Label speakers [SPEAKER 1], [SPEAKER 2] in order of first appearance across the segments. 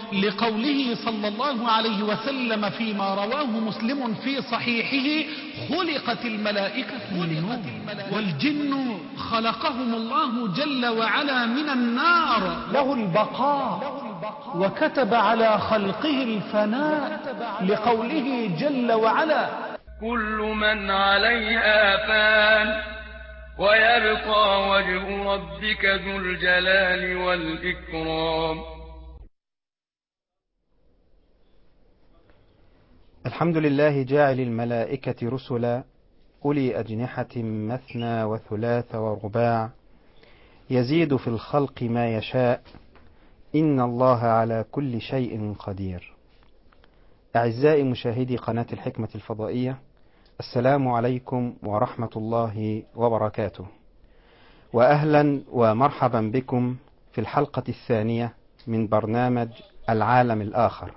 [SPEAKER 1] لقوله صلى الله عليه وسلم فيما رواه مسلم في صحيحه: خلقت الملائكة من نور، والجن خلقهم الله جل وعلا من النار، له البقاء وكتب على خلقه الفناء لقوله جل وعلا:
[SPEAKER 2] كل من عليها فان ويبقى وجه ربك ذو الجلال والإكرام.
[SPEAKER 3] الحمد لله جاعل الملائكة رسلا أولي أجنحة مثنى وثلاث ورباع يزيد في الخلق ما يشاء إن الله على كل شيء قدير. أعزائي مشاهدي قناة الحكمة الفضائية، السلام عليكم ورحمة الله وبركاته، وأهلا ومرحبا بكم في الحلقة الثانية من برنامج العالم الآخر.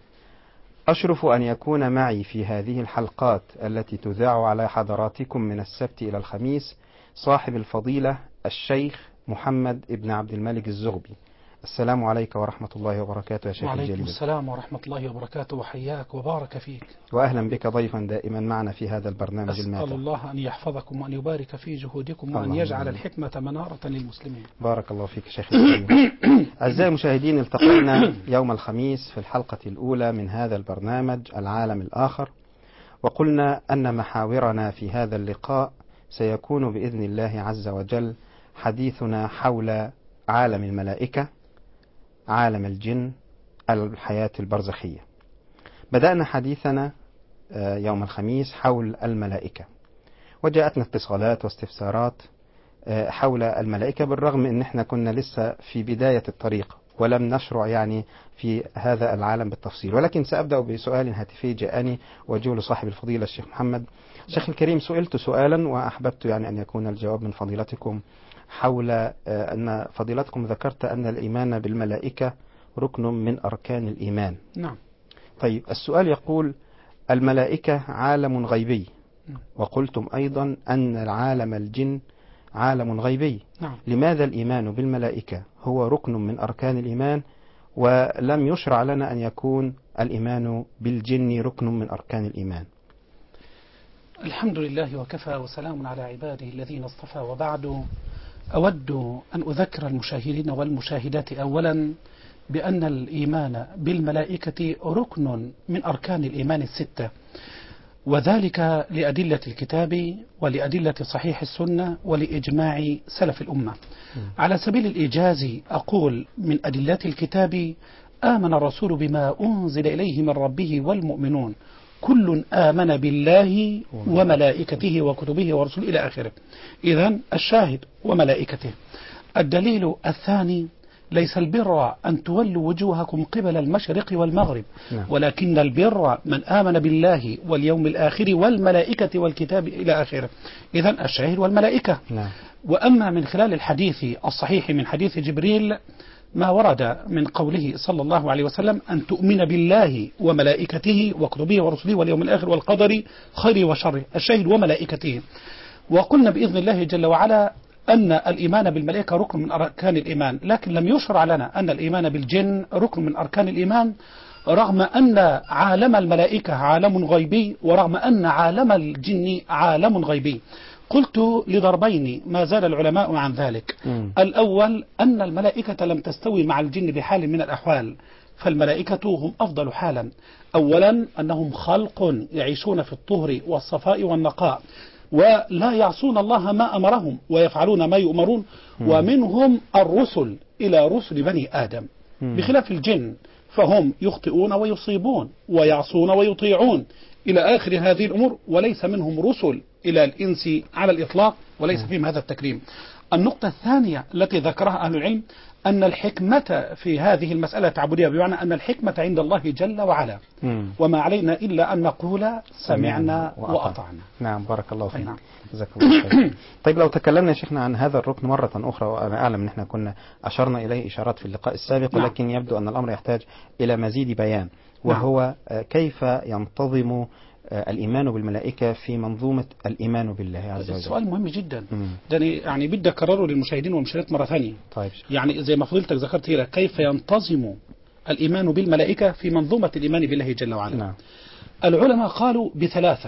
[SPEAKER 3] أشرف أن يكون معي في هذه الحلقات التي تذاع على حضراتكم من السبت إلى الخميس صاحب الفضيلة الشيخ محمد ابن عبد الملك الزغبي. السلام عليك ورحمة الله وبركاته يا شيخ الجليل.
[SPEAKER 1] وعليكم السلام ورحمة الله وبركاته، وحياك وبارك فيك،
[SPEAKER 3] وأهلا بك ضيفا دائما معنا في هذا البرنامج الماتع.
[SPEAKER 1] أسأل الله أن يحفظكم وأن يبارك في جهودكم وأن يجعل الحكمة منارة للمسلمين.
[SPEAKER 3] بارك الله فيك شيخ الكريم. أعزائي المشاهدين، التقينا يوم الخميس في الحلقة الأولى من هذا البرنامج العالم الآخر، وقلنا أن محاورنا في هذا اللقاء سيكون بإذن الله عز وجل حديثنا حول عالم الملائكة، عالم الجن، الحياة البرزخية. بدأنا حديثنا يوم الخميس حول الملائكة، وجاءتنا اتصالات واستفسارات حول الملائكة، بالرغم ان احنا كنا لسه في بداية الطريق ولم نشرع يعني في هذا العالم بالتفصيل. ولكن سأبدأ بسؤال هاتفي جاءني وجه لصاحب الفضيلة الشيخ محمد. شيخ الكريم، سئلت سؤالا وأحببت يعني أن يكون الجواب من فضيلتكم حول أن فضيلتكم ذكرت أن الإيمان بالملائكة ركن من أركان الإيمان.
[SPEAKER 1] نعم.
[SPEAKER 3] طيب، السؤال يقول: الملائكة عالم غيبي، وقلتم أيضا أن العالم الجن عالم غيبي.
[SPEAKER 1] نعم.
[SPEAKER 3] لماذا الإيمان بالملائكة هو ركن من أركان الإيمان، ولم يشرع لنا أن يكون الإيمان بالجن ركن من أركان الإيمان؟
[SPEAKER 1] الحمد لله وكفى، وسلام على عباده الذين اصطفى، وبعد. أود أن أذكر المشاهدين والمشاهدات أولا بأن الإيمان بالملائكة ركن من أركان الإيمان الستة، وذلك لأدلة الكتاب ولأدلة صحيح السنة ولإجماع سلف الأمة. على سبيل الإيجاز أقول: من أدلة الكتاب: آمن الرسول بما أنزل إليه من ربه والمؤمنون كل آمن بالله وملائكته وكتبه ورسله إلى آخره. إذن الشاهد وملائكته. الدليل الثاني: ليس البر أن تولوا وجوهكم قبل المشرق والمغرب، ولكن البر من آمن بالله واليوم الآخر والملائكة والكتاب إلى آخره. إذن الشاهد والملائكة. وأما من خلال الحديث الصحيح من حديث جبريل ما ورد من قوله صلى الله عليه وسلم: أن تؤمن بالله وملائكته وكتبه ورسله واليوم الآخر والقدر خير وشر. الشاهد وملائكته. وقلنا بإذن الله جل وعلا أن الإيمان بالملائكة ركن من أركان الإيمان، لكن لم يشرع لنا أن الإيمان بالجن ركن من أركان الإيمان، رغم أن عالم الملائكة عالم غيبي، ورغم أن عالم الجن عالم غيبي. قلت لضربين ما زال العلماء عن ذلك. الأول: أن الملائكة لم تستوي مع الجن بحال من الأحوال، فالملائكة هم أفضل حالا. أولا: أنهم خلق يعيشون في الطهر والصفاء والنقاء، ولا يعصون الله ما أمرهم ويفعلون ما يؤمرون، ومنهم الرسل إلى رسل بني آدم، بخلاف الجن فهم يخطئون ويصيبون ويعصون ويطيعون إلى آخر هذه الأمور، وليس منهم رسل إلى الإنس على الإطلاق، وليس فيهم هذا التكريم. النقطة الثانية التي ذكرها أهل العلم: أن الحكمة في هذه المسألة تعبدية، بمعنى أن الحكمة عند الله جل وعلا، وما علينا إلا أن نقول سمعنا وأطعنا.
[SPEAKER 3] نعم، بارك الله فيك.
[SPEAKER 1] نعم.
[SPEAKER 3] جزاك الله خير. طيب، لو تكلمنا يا شيخنا عن هذا الركن مرة أخرى، وأنا أعلم أن احنا كنا أشرنا إليه إشارات في اللقاء السابق، ولكن يبدو أن الأمر يحتاج إلى مزيد بيان، وهو كيف ينتظم الإيمان بالملائكة في منظومة الإيمان بالله عز وجل.
[SPEAKER 1] السؤال مهم جدا. ده يعني بدي أكرره للمشاهدين والمشاهدات مرة ثانية.
[SPEAKER 3] طيب.
[SPEAKER 1] يعني زي ما فضلتك ذكرت هنا، كيف ينتظم الإيمان بالملائكة في منظومة الإيمان بالله جل وعلا.
[SPEAKER 3] نعم.
[SPEAKER 1] العلماء قالوا بثلاثة.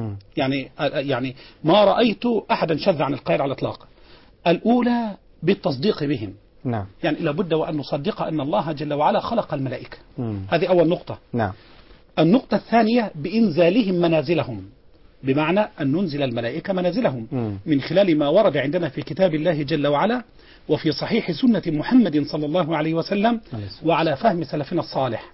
[SPEAKER 1] يعني ما رأيت أحدا شذ عن القائل على الإطلاق. الأولى بالتصديق بهم.
[SPEAKER 3] نعم.
[SPEAKER 1] يعني لابد وأن نصدق أن الله جل وعلا خلق الملائكة. هذه أول نقطة.
[SPEAKER 3] نعم.
[SPEAKER 1] النقطة الثانية بإنزالهم منازلهم، بمعنى أن ننزل الملائكة منازلهم من خلال ما ورد عندنا في كتاب الله جل وعلا وفي صحيح سنة محمد صلى الله عليه وسلم وعلى فهم سلفنا الصالح.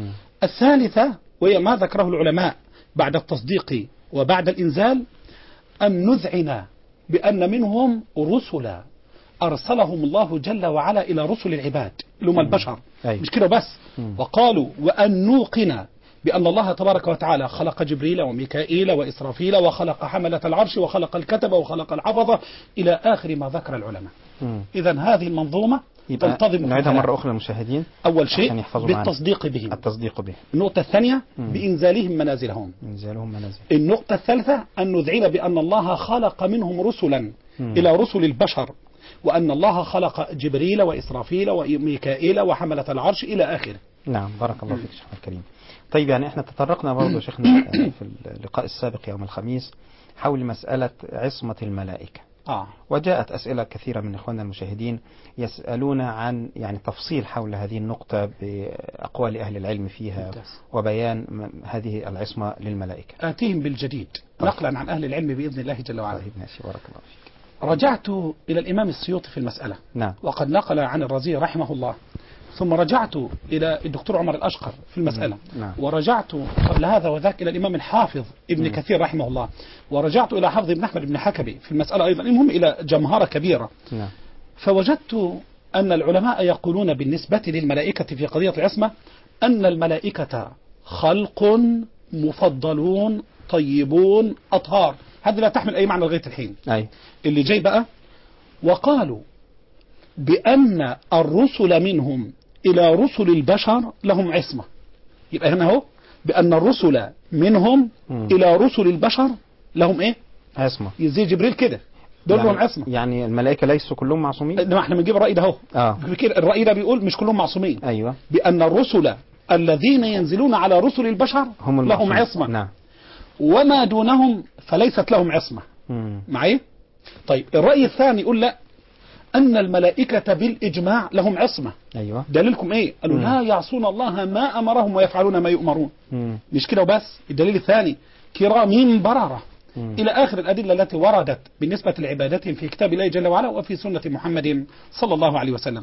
[SPEAKER 1] الثالثة وهي ما ذكره العلماء بعد التصديق وبعد الإنزال، أن نذعن بأن منهم رسلا أرسلهم الله جل وعلا إلى رسل العباد لهم البشر. مش كده بس، وقالوا وأن نوقن بأن الله تبارك وتعالى خلق جبريل وميكائيل وإسرافيل وخلق حملة العرش وخلق الكتب وخلق الحفظة إلى آخر ما ذكر العلماء. إذن هذه المنظومة تنتظم.
[SPEAKER 3] نعيدها مرة أخرى للمشاهدين.
[SPEAKER 1] أول شيء بالتصديق بهم.
[SPEAKER 3] التصديق به.
[SPEAKER 1] النقطة الثانية بإنزالهم منازلهم.
[SPEAKER 3] إنزالهم منازل.
[SPEAKER 1] النقطة الثالثة أن نذعن بأن الله خلق منهم رسلا إلى رسل البشر، وأن الله خلق جبريل وإسرافيل وميكائيل وحملة العرش إلى آخره.
[SPEAKER 3] نعم، بارك الله فيك شيخنا الكريم. طيب يعني احنا تطرقنا برضه شيخنا في اللقاء السابق يوم الخميس حول مسألة عصمة الملائكة. وجاءت أسئلة كثيرة من إخواننا المشاهدين يسألون عن يعني تفصيل حول هذه النقطة بأقوال أهل العلم فيها وبيان هذه العصمة للملائكة.
[SPEAKER 1] آتيهم بالجديد نقلا عن أهل العلم بإذن الله جل وعلا.
[SPEAKER 3] طيب ماشي، بارك الله فيك.
[SPEAKER 1] رجعت إلى الإمام السيوطي في المسألة.
[SPEAKER 3] نعم.
[SPEAKER 1] وقد نقل عن الرازي رحمه الله، ثم رجعت إلى الدكتور عمر الأشقر في المسألة.
[SPEAKER 3] نعم.
[SPEAKER 1] ورجعت قبل هذا وذاك إلى الإمام الحافظ ابن كثير رحمه الله، ورجعت إلى حافظ ابن أحمد بن حكبي في المسألة أيضا، المهم إلى جمهرة كبيرة.
[SPEAKER 3] نعم.
[SPEAKER 1] فوجدت أن العلماء يقولون بالنسبة للملائكة في قضية العصمة أن الملائكة خلق مفضلون طيبون أطهار. هذه لا تحمل أي معنى لغاية الحين. اللي جاي بقى وقالوا بأن الرسل منهم إلى رسل البشر لهم عصمة. يبقى هنا هو بأن الرسل منهم إلى رسل البشر لهم إيه؟
[SPEAKER 3] عصمة.
[SPEAKER 1] زي جبريل كده دول لهم عصمة.
[SPEAKER 3] يعني الملائكة ليسوا كلهم معصومين؟
[SPEAKER 1] احنا بنجيب الرأي ده اهو. الرأي ده بيقول مش كلهم معصومين.
[SPEAKER 3] أيوة.
[SPEAKER 1] بأن الرسل الذين ينزلون على رسل البشر هم لهم عصمة.
[SPEAKER 3] نعم.
[SPEAKER 1] وما دونهم فليست لهم عصمة. معي؟ طيب الرأي الثاني يقول لا، أن الملائكة بالإجماع لهم عصمة.
[SPEAKER 3] أيوة.
[SPEAKER 1] دليلكم إيه؟ قالوا لا يعصون الله ما أمرهم ويفعلون ما يؤمرون. مش كده وبس، الدليل الثاني كرام بررة إلى آخر الأدلة التي وردت بالنسبة لعبادتهم في كتاب الله جل وعلا وفي سنة محمد صلى الله عليه وسلم.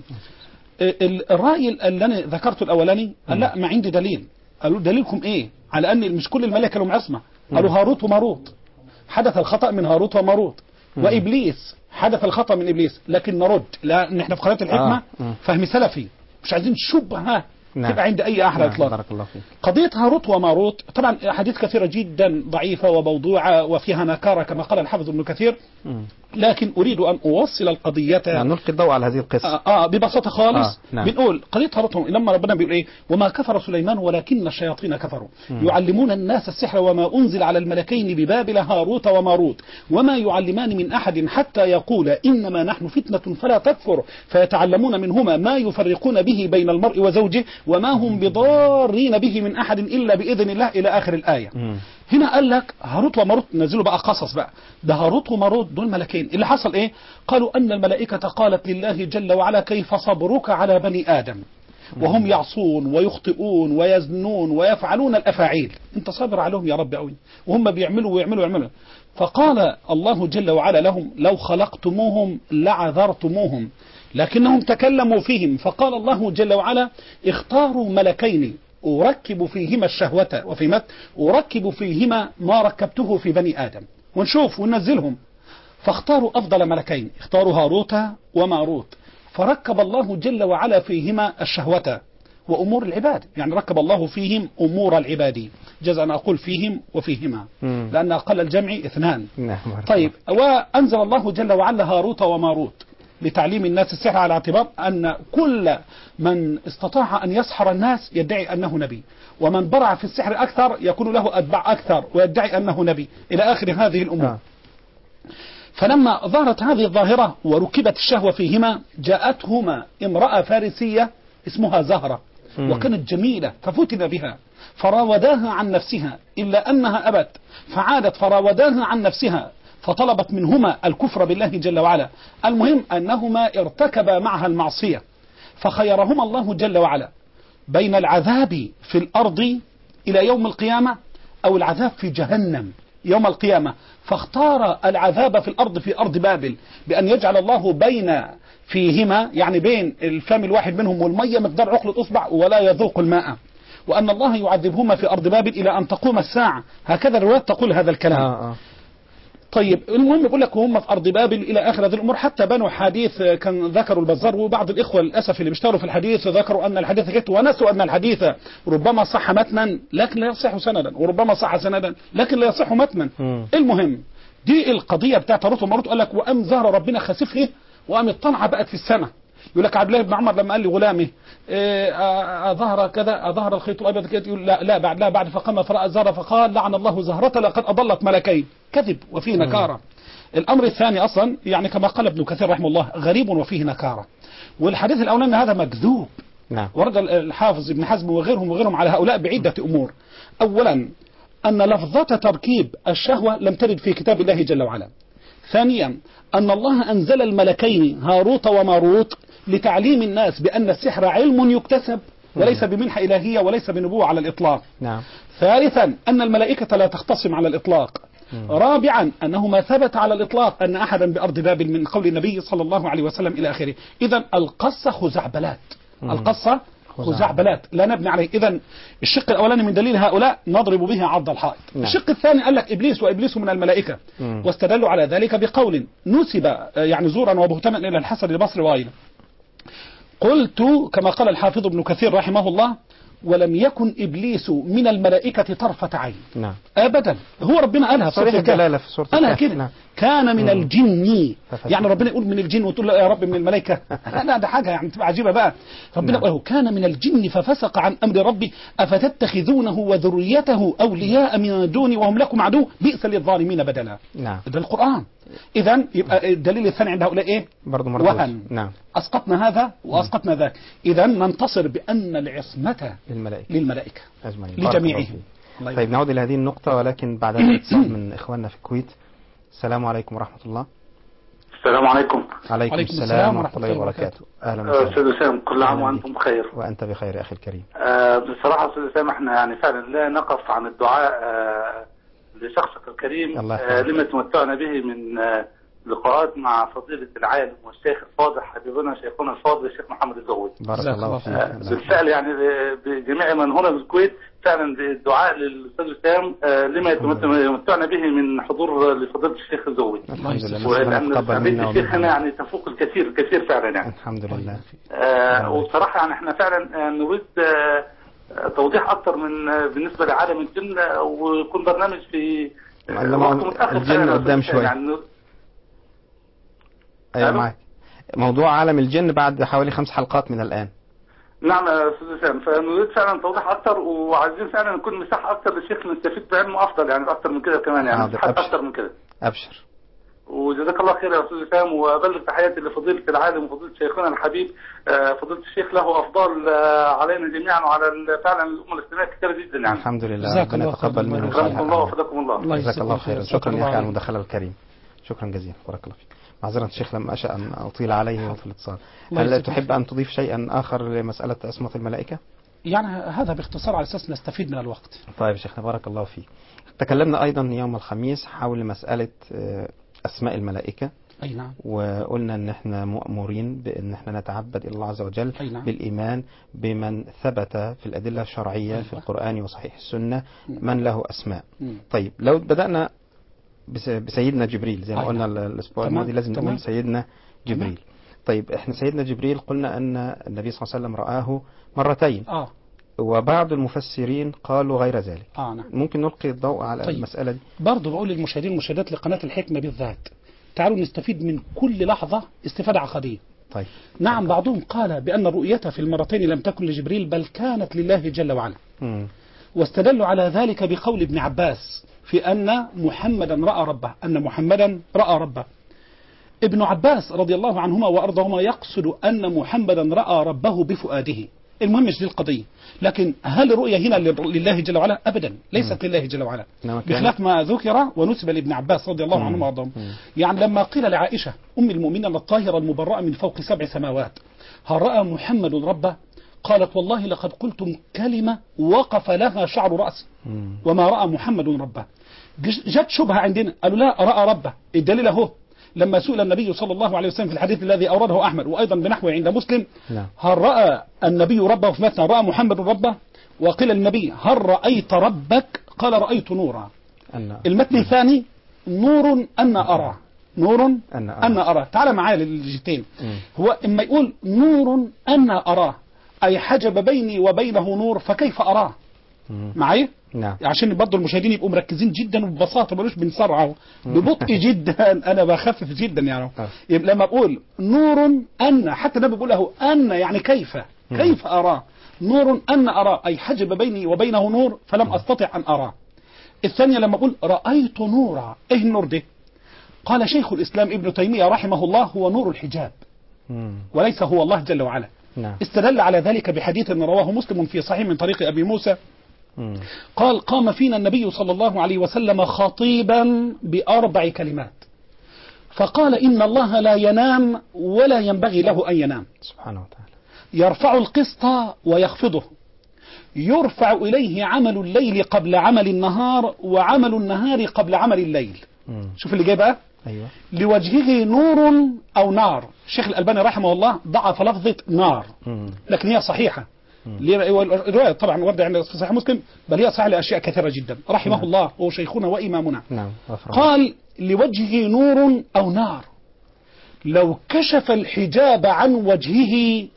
[SPEAKER 1] الرأي اللي أنا ذكرته الأولاني قال لا، ما عندي دليل. قالوا دليلكم إيه على أن مش كل الملائكة لهم عصمة؟ قالوا هاروت وماروت حدث الخطأ من هاروت وماروت، وإبليس حدث الخطأ من إبليس، لكن نرد لأن احنا في قناة الحكمة فهم سلفي، مش عايزين شبهة تبقى عند أي أحد إطلاقا.
[SPEAKER 3] بارك الله فيك.
[SPEAKER 1] قضية هاروت وماروت طبعا أحاديث كثيرة جدا ضعيفة وموضوعة وفيها نكارة كما قال الحافظ ابن كثير، لكن أريد أن أوصل القضية
[SPEAKER 3] نلقي الضوء على هذه القصة
[SPEAKER 1] ببساطة خالص.
[SPEAKER 3] نعم.
[SPEAKER 1] بنقول قضية هاروت لما ربنا بيقول إيه؟ وما كفر سليمان ولكن الشياطين كفروا يعلمون الناس السحر وما أنزل على الملكين ببابل هاروت وماروت وما يعلمان من أحد حتى يقول إنما نحن فتنة فلا تكفر فيتعلمون منهما ما يفرقون به بين المرء وزوجه وما هم بضارين به من أحد إلا بإذن الله إلى آخر الآية. هنا قال لك هاروت وماروت، نزلوا بقى قصص بقى، ده هاروت وماروت دول ملكين. اللي حصل ايه؟ قالوا ان الملائكة قالت لله جل وعلا كيف صبرك على بني آدم وهم يعصون ويخطئون ويزنون ويفعلون الأفاعيل، انت صابر عليهم يا رب قوي وهم بيعملوا ويعملوا. فقال الله جل وعلا لهم لو خلقتموهم لعذرتموهم لكنهم تكلموا فيهم، فقال الله جل وعلا اختاروا ملكين أركب فيهما الشهوة وفي أركب فيهما ما ركبته في بني آدم ونشوف وننزلهم. فاختاروا أفضل ملكين، اختاروا هاروت وماروت، فركب الله جل وعلا فيهما الشهوة وأمور العباد، يعني ركب الله فيهم أمور العباد، جزء أنا أقول فيهم وفيهما لأن أقل الجمع اثنان. طيب وأنزل الله جل وعلا هاروت وماروت لتعليم الناس السحر على اعتبار أن كل من استطاع أن يسحر الناس يدعي أنه نبي، ومن برع في السحر أكثر يكون له أتباع أكثر ويدعي أنه نبي إلى آخر هذه الأمور. فلما ظهرت هذه الظاهرة وركبت الشهوة فيهما جاءتهما امرأة فارسية اسمها زهرة وكانت جميلة ففتن بها فراوداها عن نفسها إلا أنها أبت فعادت فراوداها عن نفسها فطلبت منهما الكفر بالله جل وعلا. المهم أنهما ارتكبا معها المعصية فخيرهما الله جل وعلا بين العذاب في الأرض إلى يوم القيامة أو العذاب في جهنم يوم القيامة، فاختار العذاب في الأرض في أرض بابل بأن يجعل الله بين فيهما يعني بين الفم الواحد منهم والمية مقدار عقلة أصبع ولا يذوق الماء، وأن الله يعذبهما في أرض بابل إلى أن تقوم الساعة. هكذا الروايات تقول هذا الكلام. طيب المهم يقول لك هم في أرض بابل إلى آخر هذه الأمور، حتى بنوا حديث كان ذكروا البزار وبعض الإخوة للأسف اللي بيشتغلوا في الحديث ذكروا أن الحديث كت ونسوا أن الحديث ربما صح متنا لكن لا يصح سندا، وربما صح سندا لكن لا يصح متنا. المهم دي القضية بتاعت روت وماروت. قال لك وأم ظهر ربنا خسفه وأم الطلعة بقت في السماء. يقول لك عبد الله بن عمر لما قال لغلامه ظهر كذا ظهر الخيط الابيض كده، يقول لا بعد فقام فرأى الزهرة فقال لعن الله زهرة لقد اضلت ملكين. كذب وفيه نكارة. الامر الثاني اصلا يعني كما قال ابن كثير رحمه الله غريب وفيه نكارة، والحديث الاولاني هذا مكذوب. نعم. ورد الحافظ ابن حزم وغيرهم على هؤلاء بعدة امور. اولا ان لفظة تركيب الشهوة لم ترد في كتاب الله جل وعلا. ثانيا ان الله انزل الملكين هاروت وماروت لتعليم الناس بأن السحر علم يكتسب وليس بمنحة إلهية وليس بنبوة على الإطلاق. نعم. ثالثا أن الملائكة لا تختصم على الإطلاق. رابعا أنه ما ثبت على الإطلاق أن أحدا بأرض بابل من قول النبي صلى الله عليه وسلم إلى آخره. إذن القصة خزعبلات. القصة خزعبلات لا نبني عليه. إذن الشق الأولاني من دليل هؤلاء نضرب به عرض الحائط. الشق الثاني قال لك إبليس وإبليس من الملائكة، واستدلوا على ذلك بقول نسب يعني زورا وبهتما إلى الحسن البصري وغيره. قلت كما قال الحافظ ابن كثير رحمه الله ولم يكن إبليس من الملائكة طرفة عين. نعم. أبدا. هو ربنا قالها
[SPEAKER 3] صريح الدلالة في سورة
[SPEAKER 1] قالها كده. نعم. كان من الجن يعني ربنا يقول من الجن وتقول له يا رب من الملائكة. لا ده حاجة يعني تبقى عجيبة بقى. ربنا قال كان من الجن ففسق عن أمر ربي أفتتخذونه وذريته أولياء من دوني وهم لكم عدو بئس للظالمين بدلا. نعم. ده القرآن. إذن يبقى الدليل الثاني عند هؤلاء إيه؟ برضه وهن. نعم. أسقطنا هذا وأسقطنا ذاك. إذن ننتصر بأن العصمة للملائكة لجميعهم.
[SPEAKER 3] طيب نعود إلى هذه النقطة ولكن بعد الاتصال من إخواننا في الكويت. السلام عليكم ورحمة الله.
[SPEAKER 4] السلام عليكم.
[SPEAKER 3] عليكم السلام ورحمة الله وبركاته.
[SPEAKER 4] أهلا وسهلا. أستاذ وسام كل عام وأنتم بخير.
[SPEAKER 3] وأنت بخير يا أخي الكريم.
[SPEAKER 4] بصراحة أستاذ وسام احنا يعني فعلا لا نقف عن الدعاء لشخصك الكريم لما تمتعنا به من لقاءات مع فضيلة العالم والشيخ الفاضل حبيبنا شيخنا الفاضل الشيخ محمد الزغوي.
[SPEAKER 3] بارك الله فيك.
[SPEAKER 4] بالفعل يعني بجميع من هنا في الكويت فعلا الدعاء للأستاذ وسام لما يمتعنا به من حضور لفضيلة الشيخ الزغوي.
[SPEAKER 3] الحمد لله.
[SPEAKER 4] ولأن فضيلة الشيخ يعني تفوق الكثير فعلا يعني.
[SPEAKER 3] الحمد لله.
[SPEAKER 4] وبصراحة يعني احنا فعلا نريد توضيح أكثر من بالنسبة لعالم الجن ويكون برنامج في وقت متأخر
[SPEAKER 3] الجن قدام شوية. يعني أيوة معك. موضوع عالم الجن بعد حوالي 5 حلقات من الآن.
[SPEAKER 4] نعم يا أستاذ وسام فنريد فعلا توضيح أكثر وعايزين فعلا نكون مساحة أكثر للشيخ نستفيد بعلمه أفضل يعني أكثر من كده كمان يعني أكثر من كده.
[SPEAKER 3] أبشر.
[SPEAKER 4] وجزاك الله خير يا أستاذ وسام وأبلغ تحياتي لفضيلة العالم وفضيلة شيخنا الحبيب فضيلة الشيخ له أفضال علينا جميعا وعلى فعلا الأمة الإسلامية كثيرة جدا يعني.
[SPEAKER 3] الحمد لله. ربنا يتقبل منه.
[SPEAKER 4] جزاكم الله وفداكم الله.
[SPEAKER 3] جزاك الله خير. شكرا يا أخي على المداخلة الكريم. شكرا جزيلا. بارك الله فيك. معذرة الشيخ لم أشأ أن أطيل عليه في الاتصال. هل تحب أن تضيف شيئا آخر لمسألة أسماء الملائكة؟
[SPEAKER 1] يعني هذا باختصار على أساس نستفيد من الوقت.
[SPEAKER 3] طيب شيخنا بارك الله فيك. تكلمنا أيضا يوم الخميس حول مسألة أسماء الملائكة.
[SPEAKER 1] أي نعم.
[SPEAKER 3] وقلنا أن احنا مأمورين بأن احنا نتعبد إلى الله عز وجل بالإيمان بمن ثبت في الأدلة الشرعية في القرآن وصحيح السنة من له أسماء. طيب لو بدأنا بسيدنا جبريل زي ما قلنا الأسبوع الماضي لازم نقول سيدنا جبريل. طيب احنا سيدنا جبريل قلنا أن النبي صلى الله عليه وسلم رآه مرتين. وبعض المفسرين قالوا غير ذلك.
[SPEAKER 1] نعم.
[SPEAKER 3] ممكن نلقي الضوء على المسألة دي؟
[SPEAKER 1] برضو بقول للمشاهدين والمشاهدات لقناة الحكمة بالذات تعالوا نستفيد من كل لحظة استفادة عقدية.
[SPEAKER 3] طيب.
[SPEAKER 1] نعم. بعضهم قال بأن رؤيته في المرتين لم تكن لجبريل بل كانت لله جل وعلا. واستدلوا على ذلك بقول ابن عباس في أن محمدا رأى ربه ابن عباس رضي الله عنهما وأرضهما يقصد أن محمدا رأى ربه بفؤاده المهم مش دي القضية. لكن هل الرؤية هنا لله جل وعلا؟ أبدا، ليست لله جل وعلا، بخلاف ما ذكر ونسب لابن عباس رضي الله عنه وارضاه. يعني لما قيل لعائشة أم المؤمنين الطاهرة المبرأة من فوق 7 سماوات هل رأى محمد ربه؟ قالت والله لقد قلتم كلمة وقف لها شعر رأسي وما رأى محمد ربه. جت شبهة عندنا، قالوا لا رأى ربه. الدليل اهو لما سئل النبي صلى الله عليه وسلم في الحديث الذي أورده أحمد وأيضا بنحوه عند مسلم هل رأى النبي ربه؟ في متن رأى محمد ربه، وقيل للنبي هل رأيت ربك؟ قال رأيت نورا. المتن الثاني نور أن أرى، نور أن أرى. تعال معايا للجهتين. هو إما يقول نور أن أراه أي حجب بيني وبينه نور، فكيف أراه؟ معايا؟
[SPEAKER 3] نعم.
[SPEAKER 1] عشان برضه المشاهدين يبقوا مركزين جدا وببساطه، ملوش بنسرعه ببطء جدا، انا بخفف جدا يعني. يبقى لما اقول نور ان، حتى النبي بيقول له ان يعني كيف اراه؟ نور ان اراه اي حجب بيني وبينه نور فلم استطع ان اراه. الثانيه لما اقول رايت نورا، ايه النور ده؟ قال شيخ الاسلام ابن تيميه رحمه الله هو نور الحجاب وليس هو الله جل وعلا. استدل على ذلك بحديث رواه مسلم في صحيح من طريق ابي موسى قال قام فينا النبي صلى الله عليه وسلم خطيبا ب4 كلمات فقال إن الله لا ينام ولا ينبغي له أن ينام
[SPEAKER 3] سبحانه وتعالى،
[SPEAKER 1] يرفع القسط ويخفضه، يرفع إليه عمل الليل قبل عمل النهار وعمل النهار قبل عمل الليل. شوف اللي جاي بقى.
[SPEAKER 3] أيوة.
[SPEAKER 1] لوجهه نور أو نار. الشيخ الألباني رحمه الله ضعف لفظة نار لكن هي صحيحة. الرواية طبعا وردة عند صحيح مسلم، بل هي صحيحة لأشياء كثيرة جدا رحمه الله هو شيخنا وإمامنا. قال لوجهه نور أو نار، لو كشف الحجاب عن وجهه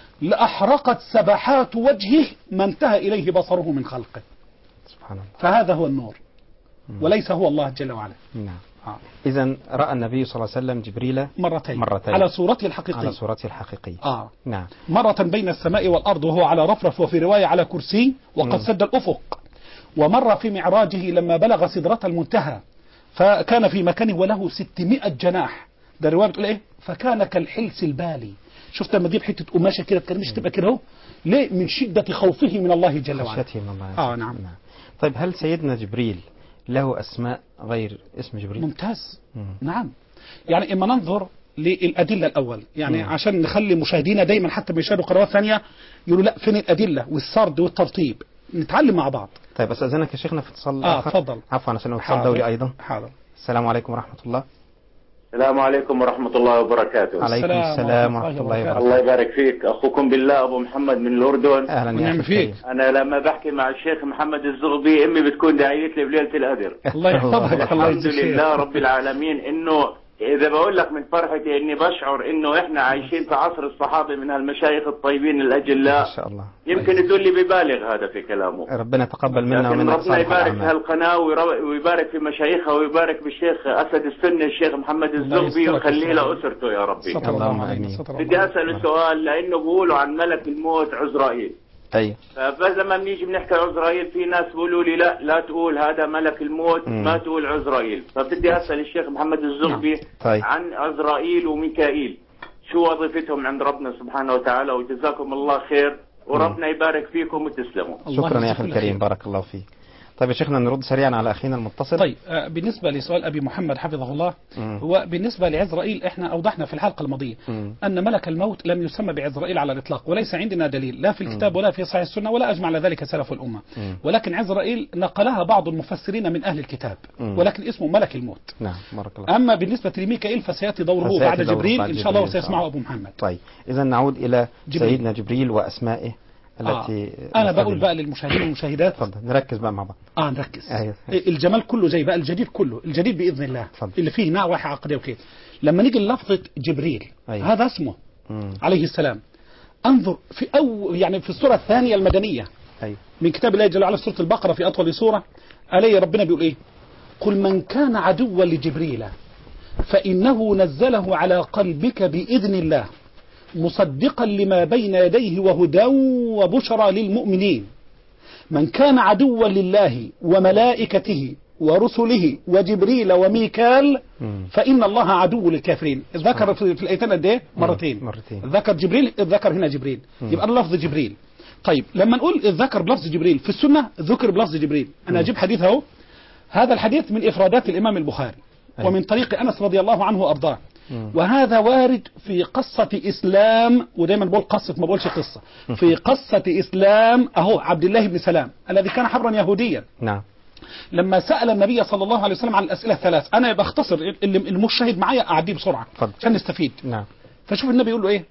[SPEAKER 1] لأحرقت سبحات وجهه ما انتهى إليه بصره من خلقه.
[SPEAKER 3] سبحان الله.
[SPEAKER 1] فهذا هو النور وليس هو الله جل وعلا.
[SPEAKER 3] نعم. إذن رأى النبي صلى الله عليه وسلم جبريل مرتين
[SPEAKER 1] على صورته الحقيقية.
[SPEAKER 3] نعم.
[SPEAKER 1] مرة بين السماء والأرض وهو على رفرف، وفي رواية على كرسي وقد سد الأفق. ومرة في معراجه لما بلغ سدرة المنتهى فكان في مكانه وله 600 جناح. ده الرواية بتقول إيه؟ فكان كالحلس البالي. شفت لما تجيب حتة قماشة كده تكرمش تبقى كده اهو. ليه؟ من شدة خوفه من الله جل وعلا.
[SPEAKER 3] خشيته من الله.
[SPEAKER 1] نعم.
[SPEAKER 3] طيب هل سيدنا جبريل له أسماء غير اسم جبريل؟
[SPEAKER 1] ممتاز. نعم. يعني إما ننظر للأدلة الأول يعني عشان نخلي مشاهدينا دايما حتى بيشاهدوا قنوات ثانية يقولوا لا فين الأدلة والسرد والترتيب، نتعلم مع بعض.
[SPEAKER 3] طيب أستاذنك يا شيخنا في اتصال آخر.
[SPEAKER 1] تفضل.
[SPEAKER 3] عفوا عشان اتصال دولي أيضا.
[SPEAKER 1] حاضر.
[SPEAKER 3] السلام عليكم ورحمة الله.
[SPEAKER 5] السلام عليكم ورحمة الله وبركاته.
[SPEAKER 3] عليكم السلام ورحمة الله وبركاته.
[SPEAKER 5] الله يبارك فيك. أخوكم بالله أبو محمد من الأردن.
[SPEAKER 3] أهلا فيك.
[SPEAKER 5] أنا لما بحكي مع الشيخ محمد الزغبي أمي بتكون داعية لي بليلة القدر.
[SPEAKER 1] الله يحفظك.
[SPEAKER 5] الحمد لله رب العالمين إنه إذا بقول لك من فرحتي إني بشعر إنه إحنا عايشين في عصر الصحابة من هالمشايخ الطيبين الأجلاء.
[SPEAKER 3] ما شاء الله.
[SPEAKER 5] يمكن تقول لي ببالغ هذا في كلامه.
[SPEAKER 3] ربنا يتقبل منا ومنك
[SPEAKER 5] ربنا يبارك في هالقناة ويبارك في مشايخها ويبارك بالشيخ أسد السنة الشيخ محمد الزغبي ويخليه لأسرته يا ربي.
[SPEAKER 3] اللهم آمين.
[SPEAKER 5] بدي أسأل سؤال لأنه بيقولوا عن ملك الموت عزرائيل.
[SPEAKER 3] أي.
[SPEAKER 5] فإذا ما بنيجي بنحكي عزرائيل في ناس بيقولوا لي لا تقول هذا ملك الموت ما تقول عزرائيل. فبدي أسأل الشيخ محمد الزغبي عن عزرائيل وميكائيل شو وظيفتهم عند ربنا سبحانه وتعالى، وجزاكم الله خير وربنا يبارك فيكم وتسلموا.
[SPEAKER 3] شكرا يا أخي الكريم بارك الله فيك. طيب يا شيخنا نرد سريعا على أخينا المتصل.
[SPEAKER 1] طيب بالنسبة لسؤال أبي محمد حفظه الله هو بالنسبة لعزرائيل احنا أوضحنا في الحلقة الماضية أن ملك الموت لم يسمى بعزرائيل على الإطلاق وليس عندنا دليل لا في الكتاب ولا في صحيح السنة ولا أجمع على ذلك سلف الأمة. ولكن عزرائيل نقلها بعض المفسرين من أهل الكتاب ولكن اسمه ملك الموت.
[SPEAKER 3] نعم بارك الله.
[SPEAKER 1] أما بالنسبة لميكائيل فسيأتي دوره بعد جبريل إن شاء الله وسيسمعه أبو محمد.
[SPEAKER 3] طيب إذا نعود إلى سيدنا جبريل وأسمائه التي
[SPEAKER 1] أنا بقول بقى للمشاهدين والمشاهدات.
[SPEAKER 3] تفضل نركز بقى مع بعض.
[SPEAKER 1] نركز. الجمال كله زي بقى الجديد كله الجديد بإذن الله اللي فيه نواحي عقدية وكده. لما نيجي للفظة جبريل هذا اسمه عليه السلام. انظر في يعني في السورة الثانية المدنية من كتاب الله جل وعلا سورة البقرة في أطول سورة عليه ربنا بيقول إيه؟ قل من كان عدوا لجبريل فإنه نزله على قلبك بإذن الله مصدقا لما بين يديه وهدى وبشرى للمؤمنين. من كان عدوا لله وملائكته ورسله وجبريل وميكال فإن الله عدو للكافرين. ذكر في الآيتين قد ايه؟ مرتين. ذكر جبريل ذكر هنا جبريل. يبقى لفظ جبريل طيب لما نقول الذكر بلفظ جبريل في السنة ذكر بلفظ جبريل، أنا أجيب حديث اهو. هذا الحديث من إفرادات الإمام البخاري ومن طريق أنس رضي الله عنه وأرضاه، وهذا وارد في قصة إسلام، ودايما بقول قصة ما بقولش قصة، في قصة إسلام أهو عبد الله بن سلام الذي كان حبرا يهوديا.
[SPEAKER 3] نعم.
[SPEAKER 1] لما سأل النبي صلى الله عليه وسلم عن الأسئلة الثلاث، أنا بختصر المشاهد معايا أعديه بسرعة عشان نستفيد.
[SPEAKER 3] نعم.
[SPEAKER 1] فشوف النبي يقول له إيه؟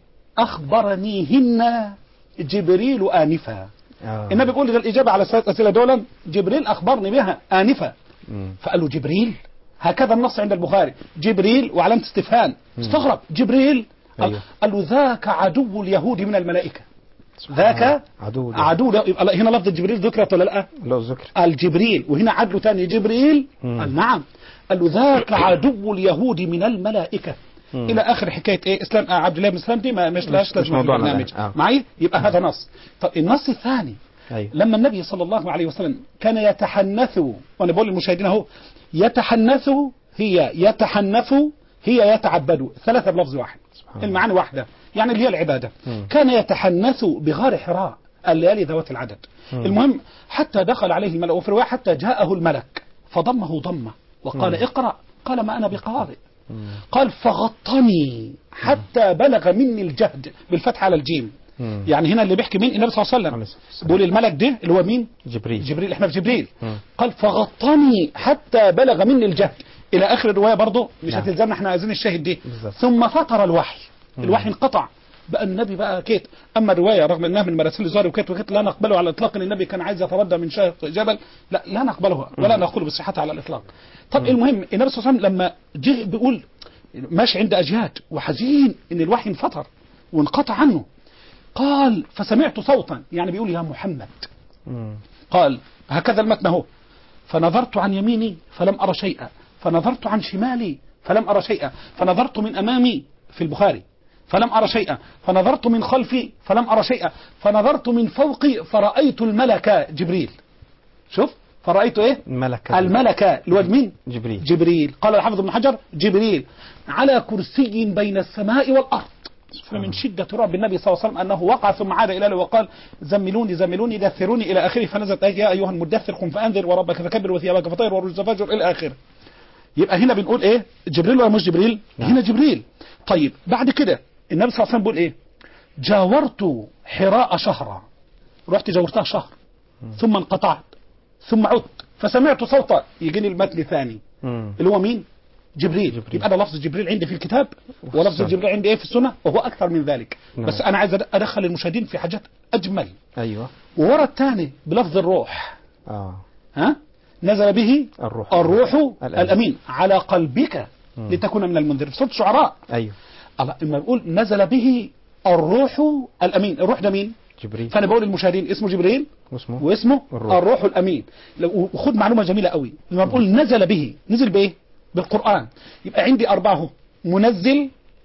[SPEAKER 1] أخبرنيهن جبريل آنفا. النبي بيقول الإجابة على الثلاث أسئلة دولا جبريل أخبرني بها آنفا. فقال له جبريل، هكذا النص عند البخاري، جبريل وعلامة استفهام، استغرب جبريل. أيوه. قال له ذاك عدو اليهود من الملائكة. ذاك عدو يبقى هنا لفظ جبريل ذكرت ولا لا؟
[SPEAKER 3] لا ذكر.
[SPEAKER 1] قال جبريل، وهنا عدو ثاني جبريل. قال نعم. قال له ذاك عدو اليهود من الملائكة. الى اخر حكايه ايه اسلام عبد الله بن سلام دي مش لازم البرنامج معي. يبقى هذا نص. طب النص الثاني لما النبي صلى الله عليه وسلم كان يتحنث، وانا بقول للمشاهدين اهو، يتحنث هي يتحنث هي يتعبد، ثلاثه بلفظ واحد، المعاني واحده، يعني اللي هي العباده. كان يتحنث بغار حراء الليالي ذوات العدد. المهم حتى دخل عليه الملك، وفي روايه حتى جاءه الملك فضمه ضمه وقال اقرأ، قال ما انا بقارئ. قال فغطني حتى بلغ مني الجهد بالفتح على الجيم. يعني هنا اللي بيحكي مين؟ النبي صلى الله عليه وسلم. بيقول الملك ده اللي هو مين؟ جبريل احنا في جبريل. قال فغطني حتى بلغ مني الجهد الى اخر الروايه برضه، مش هتلزمنا احنا عايزين الشاهد دي. ثم فطر الوحي. الوحي انقطع بقى النبي بقى كيت. اما الروايه رغم انها من مراسيل الزهري وكيت لا نقبله على الاطلاق، ان النبي كان عايز يتردى من شاهق جبل، لا نقبله ولا نقول بصحتها على الاطلاق. طب المهم النبي صلى الله عليه وسلم لما جه بيقول ماشي عند اجهاد وحزين ان الوحي انفطر وانقطع عنه، قال فسمعت صوتا، يعني بيقول يا محمد. قال هكذا المتن اهو، فنظرت عن يميني فلم ارى شيئا، فنظرت عن شمالي فلم ارى شيئا، فنظرت من امامي في البخاري فلم أرى شيئا، فنظرت من خلفي فلم أرى شيئا، فنظرت من فوقي فرأيت الملك جبريل. شوف فرأيت ايه؟ الملك اللي هو مين؟ جبريل. قال الحافظ ابن حجر جبريل على كرسي بين السماء والأرض. فمن شدة رعب النبي صلى الله عليه وسلم أنه وقع ثم عاد إلى وقال زملوني دثروني إلى آخره، فنزلت يا أيها المدثر قم فأنذر وربك فكبر وثيابك فطير والرجز فاجر إلى آخره. يبقى هنا بنقول ايه؟ جبريل ولا مش جبريل؟ هنا جبريل. طيب بعد كده النبي صلى الله عليه وسلم بيقول ايه؟ جاورت حراء شهرا، رحت جاورتها شهر ثم انقطعت ثم عدت فسمعت صوتا، يجيني المتن ثاني اللي هو مين؟ جبريل. يبقى انا لفظ جبريل عندي في الكتاب ولفظ جبريل عندي ايه في السنه، وهو اكثر من ذلك. بس انا عايز ادخل المشاهدين في حاجات اجمل. ايوه. وورا الثاني بلفظ الروح. ها؟ نزل به الروح الامين على قلبك لتكون من المنذر، في سوره الشعراء. ايوه. الله لما بيقول نزل به الروح الامين، الروح ده مين؟ جبريل. فانا بقول للمشاهدين اسمه جبريل واسمه الروح الامين. وخد معلومه جميله قوي، لما بقول نزل به، نزل بايه؟ بالقران. يبقى عندي اربعه: منزل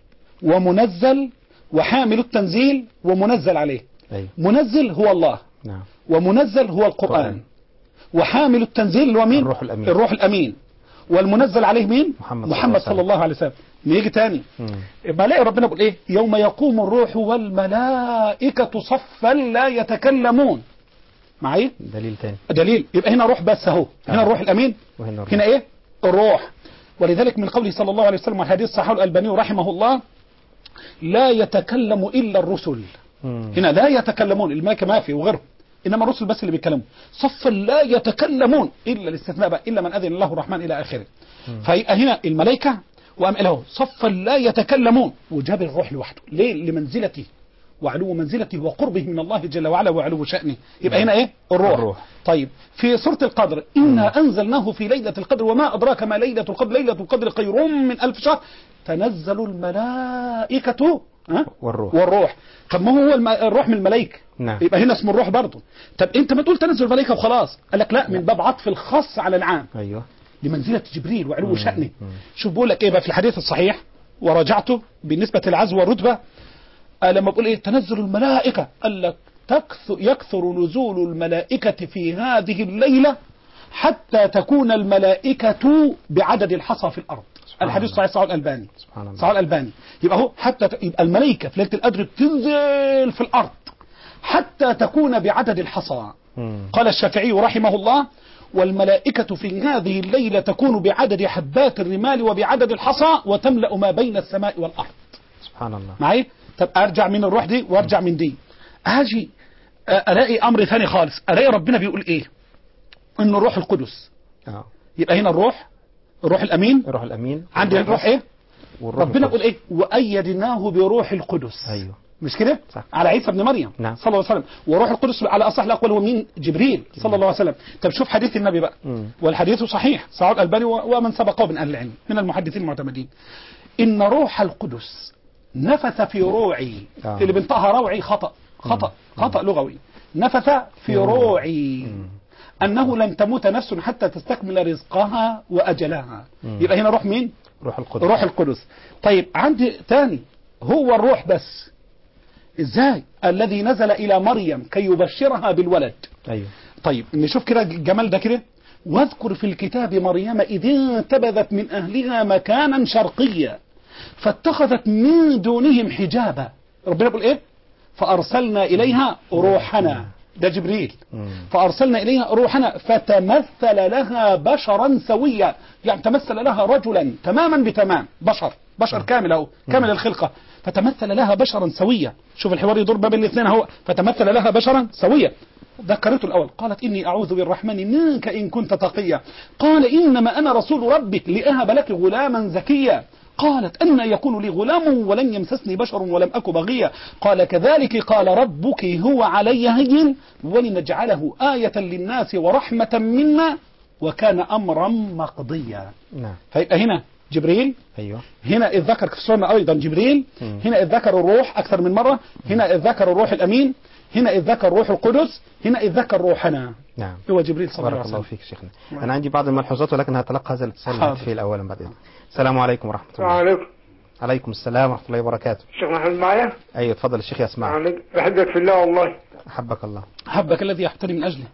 [SPEAKER 1] ومنزل وحامل التنزيل ومنزل عليه. أيوه. منزل هو الله. نعم. ومنزل هو القرآن. وحامل التنزيل اللي هو مين؟ الروح الامين. والمنزل عليه مين؟ محمد صلى الله عليه وسلم. نيجي تاني ملاقي ربنا بيقول ايه؟ يوم يقوم الروح والملائكة صفا لا يتكلمون. معايا؟ دليل تاني. دليل. يبقى هنا روح بس اهو، هنا الروح الامين وهنا هنا ايه؟ الروح. ولذلك من قوله صلى الله عليه وسلم والحديث صححه الألباني رحمه الله: لا يتكلم الا الرسل. هنا لا يتكلمون، الملائكة ما في وغيرهم، انما الرسل بس اللي بيتكلموا. صفا لا يتكلمون الا الاستثناء بقى الا من اذن الله الرحمن الى اخره. فيبقى هنا الملائكة وأم له صفا لا يتكلمون، وجاب الروح لوحده. ليه؟ لمنزلته وعلو منزلته وقربه من الله جل وعلا وعلو شأنه. يبقى هنا ايه؟ الروح. طيب في سورة القدر: إنا أنزلناه في ليلة القدر وما أدراك ما ليلة القدر، ليلة القدر خير من 1000 شهر تنزل الملائكة والروح. طب ما هو الروح من الملائكة. نعم. يبقى هنا اسمه الروح برضه. طب انت ما تقول تنزل الملائكة وخلاص، قال لك لا، من باب عطف الخاص على العام. ايوه. لمنزلة جبريل وعلو شأنه. شوف بقول لك ايه بقى في الحديث الصحيح وراجعته بالنسبة للعزو والرتبة، لما بقول ايه تنزل الملائكة، قال لك يكثر نزول الملائكة في هذه الليلة حتى تكون الملائكة بعدد الحصى في الأرض. الحديث صحيح صحيح الألباني. صحيح الألباني. يبقى هو حتى يبقى الملائكة في ليلة القدر بتنزل في الأرض حتى تكون بعدد الحصى. قال الشافعي رحمه الله: والملائكة في هذه الليلة تكون بعدد حبات الرمال وبعدد الحصى وتملأ ما بين السماء والأرض.
[SPEAKER 3] سبحان الله.
[SPEAKER 1] معي؟ طب أرجع من الروح دي وأرجع من دي، أجي ألاقي أمر ثاني خالص، ألاقي ربنا بيقول إيه؟ إن الروح القدس. يبقى هنا الروح الأمين.
[SPEAKER 3] الروح الأمين.
[SPEAKER 1] عندي الروح إيه؟ ربنا يقول إيه؟ وأيدناه بروح القدس.
[SPEAKER 3] أيوه.
[SPEAKER 1] مش كده؟ على عيسى ابن مريم.
[SPEAKER 3] نعم.
[SPEAKER 1] صلى الله عليه وسلم. وروح القدس على أصح الأقوال هو مين؟ جبريل صلى الله عليه وسلم. طب شوف حديث النبي بقى. والحديث صحيح، صحيح الألباني ومن سبقه من أهل العلم من المحدثين المعتمدين. إن روح القدس نفث في روعي. اللي بنطقها روعي خطأ لغوي. نفث في روعي أنه لن تموت نفس حتى تستكمل رزقها وأجلها. يبقى هنا روح مين؟ روح القدس. طيب عندي تاني، هو الروح بس. ازاي؟ الذي نزل إلى مريم كي يبشرها بالولد.
[SPEAKER 3] أيوه.
[SPEAKER 1] طيب نشوف كده الجمال ده كده. واذكر في الكتاب مريم إذ انتبذت من أهلها مكانا شرقيا فاتخذت من دونهم حجابا. ربنا يقول إيه؟ فأرسلنا إليها روحنا. ده جبريل. فأرسلنا إليها روحنا فتمثل لها بشرا سويا، يعني تمثل لها رجلا تماما بتمام، بشر كامل أو كامل الخلقة، فتمثل لها بشرا سويا. شوف الحوار يدور بين الاثنين اهو. فتمثل لها بشرا سويا. ذكرته الأول، قالت إني أعوذ بالرحمن منك إن كنت تقيا. قال إنما أنا رسول ربك لأهب لك غلاما زكيا. قالت أن يكون لي غلام ولن يمسسني بشر ولم أك بغيا. قال كذلك قال ربك هو علي هين ولنجعله آية للناس ورحمة منا وكان أمرا مقضيا.
[SPEAKER 3] نعم.
[SPEAKER 1] فيبقى هنا جبريل.
[SPEAKER 3] أيوه.
[SPEAKER 1] هنا إذ ذكر في السنة أيضا جبريل. هنا إذ ذكر الروح أكثر من مرة. هنا إذ ذكر الروح الأمين. هنا إذ ذكر روح القدس. هنا إذ ذكر روحنا.
[SPEAKER 3] نعم.
[SPEAKER 1] هو جبريل صلى الله عليه وسلم.
[SPEAKER 3] بارك الله فيك شيخنا. أنا عندي بعض الملحوظات ولكن هتلقى هذا الاتصال في الأول بعدين. السلام عليكم ورحمة الله.
[SPEAKER 6] وعليكم.
[SPEAKER 3] عليكم السلام ورحمة الله وبركاته.
[SPEAKER 6] الشيخ محمد معايا؟
[SPEAKER 3] أيوة اتفضل الشيخ يسمع.
[SPEAKER 6] أحبك في الله والله.
[SPEAKER 3] أحبك الله.
[SPEAKER 1] أحبك الذي يحترم من أجله.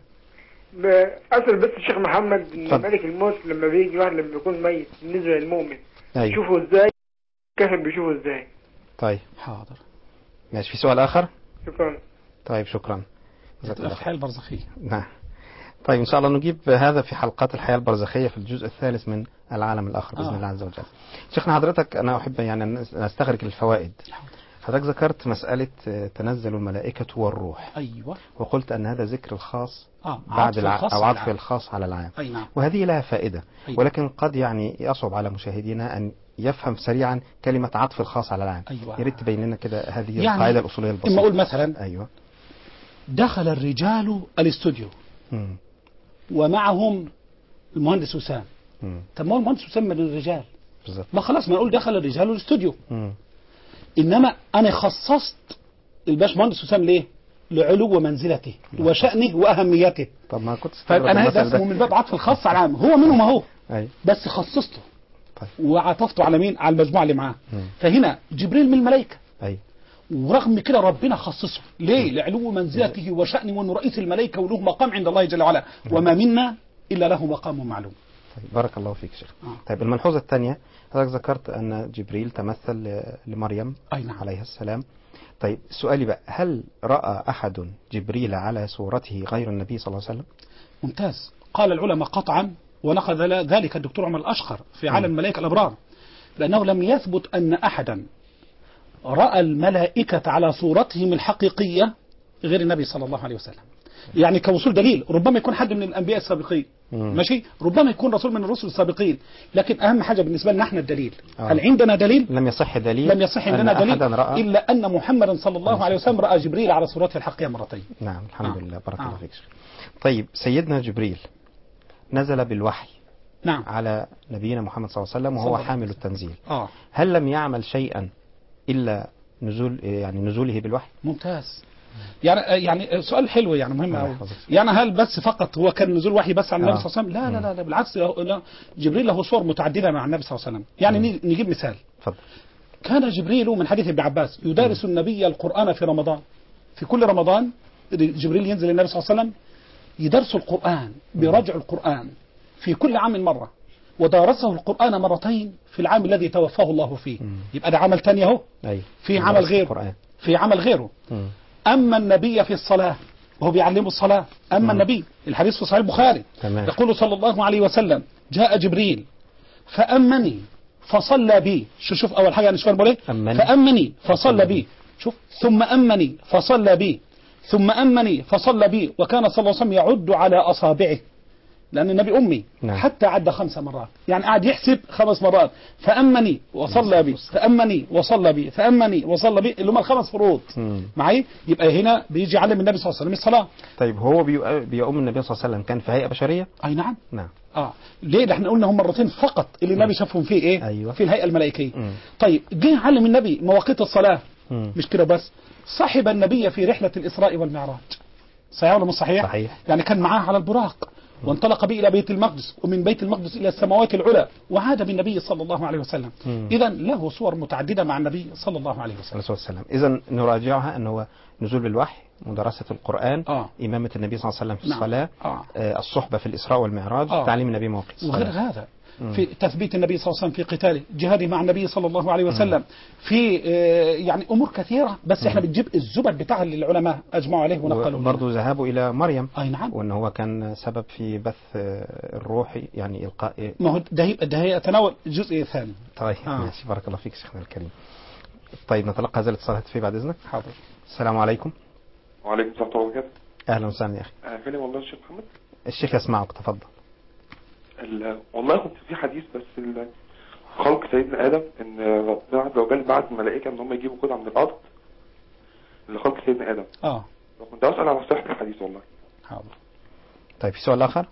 [SPEAKER 6] أسأل بس الشيخ محمد إن ملك الموت لما بيجي واحد لما بيكون ميت بالنسبة للمؤمن يشوفه إزاي؟ كهن بيشوفه إزاي؟
[SPEAKER 3] طيب
[SPEAKER 1] حاضر.
[SPEAKER 3] ماشي، في سؤال آخر؟
[SPEAKER 6] شكرا.
[SPEAKER 3] طيب شكرا.
[SPEAKER 1] الحياة البرزخية.
[SPEAKER 3] نعم. طيب إن شاء الله نجيب هذا في حلقات الحياة البرزخية في الجزء الثالث من العالم الآخر بإذن الله عز وجل. شيخنا حضرتك أنا أحب يعني أن أستغرق الفوائد. حضرتك ذكرت مسألة تنزل الملائكة والروح.
[SPEAKER 1] أيوة.
[SPEAKER 3] وقلت أن هذا ذكر الخاص بعد أو عطف الخاص على العام.
[SPEAKER 1] نعم.
[SPEAKER 3] وهذه لها فائدة. أيوة. ولكن قد يعني يصعب على مشاهدينا أن يفهم سريعا كلمة عطف الخاص على العام.
[SPEAKER 1] أيوة.
[SPEAKER 3] يا ريت تبين لنا كده هذه
[SPEAKER 1] يعني
[SPEAKER 3] القاعدة الأصولية البسيطة.
[SPEAKER 1] إما أقول مثلا
[SPEAKER 3] أيوة.
[SPEAKER 1] دخل الرجال الاستوديو ومعهم المهندس وسام. طب ما هو المهندس وسام من الرجال بالظبط. ما خلاص ما نقول دخل الرجال الاستوديو. إنما أنا خصصت الباشمهندس وسام ليه؟ لعلو منزلته وشأنه وأهميته.
[SPEAKER 3] طب ما كنت
[SPEAKER 1] فأنا هذا اسمه من باب عطف الخاص على العام. هو منهم أهو. بس خصصته.
[SPEAKER 3] طيب.
[SPEAKER 1] وعطفته على مين؟ على المجموعة اللي معاه. فهنا جبريل من الملائكة. ورغم كده ربنا خصصه ليه؟ لعلو منزلته وشأنه وأنه رئيس الملائكة وله مقام عند الله جل وعلا. وما منا إلا له مقام معلوم.
[SPEAKER 3] طيب بارك الله فيك شيخ. طيب الملحوظة الثانية حضرتك ذكرت أن جبريل تمثل لمريم عليها السلام. طيب سؤالي بقى، هل رأى أحد جبريل على صورته غير النبي صلى الله عليه وسلم؟
[SPEAKER 1] ممتاز. قال العلماء قطعا، ونقض ذلك الدكتور عمر الأشقر في عالم الملائكة الأبرار، لأنه لم يثبت أن أحدا رأى الملائكة على صورتهم الحقيقية غير النبي صلى الله عليه وسلم. يعني كوصول دليل، ربما يكون حد من الأنبياء السابقين ماشي، ربما يكون رسول من الرسل السابقين، لكن أهم حاجة بالنسبة لنا احنا الدليل. هل عندنا دليل؟
[SPEAKER 3] لم يصح دليل.
[SPEAKER 1] لم يصح عندنا دليل إلا أن محمدا صلى الله عليه وسلم رأى جبريل على صورته الحقيقية مرتين.
[SPEAKER 3] نعم الحمد لله بارك الله فيك. طيب سيدنا جبريل نزل بالوحي على نبينا محمد صلى الله عليه وسلم وهو حامل التنزيل. هل لم يعمل شيئا إلا نزوله بالوحي؟
[SPEAKER 1] ممتاز. يعني سؤال حلو يعني مهم قوي. يعني هل بس فقط هو كان نزول وحي بس على النبي صلى الله عليه وسلم؟ لا لا لا بالعكس، جبريل له صور متعددة مع النبي صلى الله عليه وسلم. يعني نجيب مثال.
[SPEAKER 3] فضل.
[SPEAKER 1] كان جبريل من حديث ابن عباس يدارس النبي القرآن في رمضان. في كل رمضان جبريل ينزل النبي صلى الله عليه وسلم يدرس القرآن برجع القرآن في كل عام مرة، ودارسه القرآن مرتين في العام الذي توفاه الله فيه. يبقى ده عمل تاني اهو. في عمل غيره. في عمل غيره. أما النبي في الصلاة وهو بيعلمه الصلاة. أما النبي، الحديث في صحيح البخاري يقول صلى الله عليه وسلم: جاء جبريل فأمني فصلى بي. شوف أول حاجة نشوف بقول إيه؟ فأمني فصلى بي. شوف، ثم أمني فصلى بي، ثم أمني فصلى بي. وكان صلى الله عليه وسلم يعد على أصابعه، لأن النبي أمي. حتى عد 5 مرات، يعني قاعد يحسب 5 مرات. فأمني وصلى بي، فأمني وصلى بي، فأمني وصلى بي، اللي هم ال5 فروض معي. يبقى هنا بيجي يعلم النبي صلى الله عليه وسلم الصلاة.
[SPEAKER 3] طيب هو بيؤم النبي صلى الله عليه وسلم كان في هيئة بشرية؟
[SPEAKER 1] أي نعم. ليه؟ ده احنا قلنا هم مرتين فقط اللي النبي شافهم فيه ايه؟
[SPEAKER 3] أيوة.
[SPEAKER 1] في الهيئة الملائكية. طيب جه علم النبي مواقيت الصلاة. مش كده بس، صحب النبي في رحلة الإسراء والمعراج. صحيح ولا مش صحيح؟
[SPEAKER 3] صحيح.
[SPEAKER 1] يعني كان معاه على البراق، وانطلق به إلى بيت المقدس، ومن بيت المقدس إلى السماوات العلى، وعاد بالنبي صلى الله عليه وسلم. إذا له صور متعددة مع النبي صلى الله عليه وسلم.
[SPEAKER 3] إذا نراجعها أن هو نزول بالوحي، مدرسة القرآن، إمامة النبي صلى الله عليه وسلم في الصلاة، الصحبة في الإسراء والمعراج، تعليم النبي مواقيت الصلاة.
[SPEAKER 1] وغير هذا في تثبيت النبي صلى الله عليه وسلم في قتاله، جهاده مع النبي صلى الله عليه وسلم، في يعني أمور كثيرة، بس احنا بنجيب الزبد بتاع اللي العلماء أجمعوا عليه ونقلوا.
[SPEAKER 3] برضه ذهابه إلى مريم.
[SPEAKER 1] أي نعم.
[SPEAKER 3] وأن هو كان سبب في بث الروح، يعني إلقاء.
[SPEAKER 1] ما هو ده يتناول جزء ثاني.
[SPEAKER 3] طيب ماشي، بارك الله فيك شيخنا الكريم. طيب نتلقى هذا الاتصال فيه بعد إذنك.
[SPEAKER 1] حاضر.
[SPEAKER 3] السلام عليكم.
[SPEAKER 7] وعليكم السلام ورحمة الله وبركاته.
[SPEAKER 3] أهلا وسهلا يا أخي.
[SPEAKER 7] فين والله الشيخ محمد؟
[SPEAKER 3] الشيخ يسمعك، تفضل.
[SPEAKER 7] والله كنت في حديث، بس خلق سيدنا آدم إن ربنا عز وجل بعت الملائكة إن هم يجيبوا قطعة من الأرض لخلق سيدنا آدم. كنت أسأل عن صحة الحديث والله.
[SPEAKER 1] حاضر.
[SPEAKER 3] طيب في سؤال آخر؟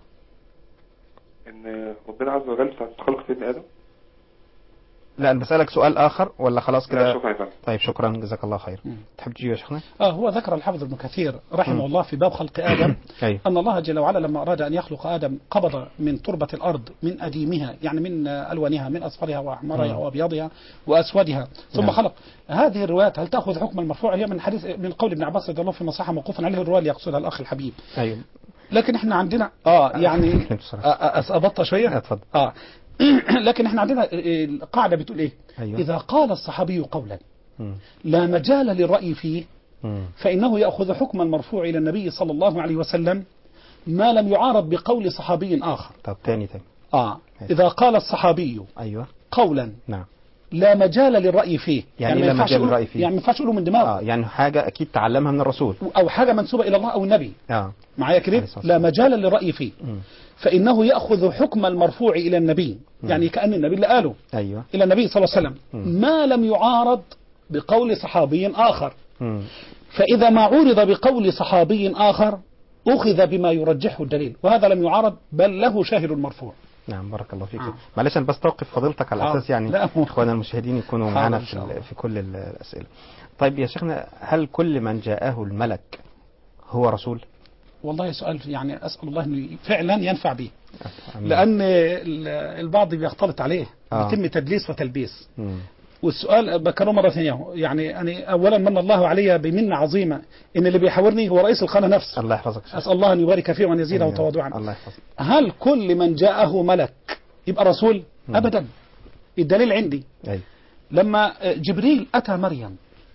[SPEAKER 7] إن ربنا عز وجل خلق سيدنا آدم.
[SPEAKER 3] لا، أنا بسألك سؤال آخر ولا خلاص كده؟
[SPEAKER 7] شكرا.
[SPEAKER 3] طيب شكرا، جزاك الله خير. تحب تجيب يا شيخنا؟
[SPEAKER 1] هو ذكر الحافظ ابن كثير رحمه الله في باب خلق آدم أن الله جل وعلا لما أراد أن يخلق آدم قبض من تربة الأرض من أديمها، يعني من ألوانها، من أصفرها وأحمرها وأبيضها وأسودها، ثم خلق. هذه الروايات هل تأخذ حكم المرفوع؟ هي من حديث من قول ابن عباس رضي الله في مصحة موقوفا عليه، الرواية اللي يقصدها الأخ الحبيب.
[SPEAKER 3] أيوه.
[SPEAKER 1] لكن احنا عندنا يعني أبطأ شوية.
[SPEAKER 3] اتفضل.
[SPEAKER 1] لكن احنا عندنا القاعدة بتقول ايه؟
[SPEAKER 3] أيوة.
[SPEAKER 1] إذا قال الصحابي قولا لا مجال للرأي فيه فإنه يأخذ حكم المرفوع إلى النبي صلى الله عليه وسلم ما لم يعارض بقول صحابي آخر.
[SPEAKER 3] طب تاني.
[SPEAKER 1] إذا قال الصحابي
[SPEAKER 3] أيوة
[SPEAKER 1] قولا
[SPEAKER 3] نعم
[SPEAKER 1] لا مجال للرأي فيه،
[SPEAKER 3] يعني لا مجال للرأي فيه،
[SPEAKER 1] يعني ما ينفعش يقوله من دماغه.
[SPEAKER 3] يعني حاجة أكيد تعلمها من الرسول
[SPEAKER 1] أو حاجة منسوبة إلى الله أو النبي. معايا كده؟ لا مجال للرأي فيه فإنه يأخذ حكم المرفوع إلى النبي، يعني كأن النبي اللي قاله
[SPEAKER 3] أيوة.
[SPEAKER 1] إلى النبي صلى الله عليه وسلم ما لم يعارض بقول صحابي آخر. فإذا ما عورض بقول صحابي آخر أخذ بما يرجحه الدليل، وهذا لم يعارض بل له شاهد مرفوع.
[SPEAKER 3] نعم بارك الله فيك. معلش أنا بس توقف فضيلتك على أساس يعني إخواننا المشاهدين يكونوا معنا في كل الأسئلة. طيب يا شيخنا، هل كل من جاءه الملك هو رسول؟
[SPEAKER 1] والله سؤال يعني أسأل الله أنه فعلا ينفع به، لأن البعض بيختلط عليه يتم تدليس وتلبيس. والسؤال بكرره مرة ثانية، يعني أولا من الله علي بمنة عظيمة إن اللي بيحاورني هو رئيس القناة نفسه.
[SPEAKER 3] الله يحفظك.
[SPEAKER 1] أسأل الله أن يبارك فيه وأن يزيده تواضعا.
[SPEAKER 3] الله يحفظك.
[SPEAKER 1] هل كل من جاءه ملك يبقى رسول؟ أبدا. الدليل عندي لما جبريل أتى مريم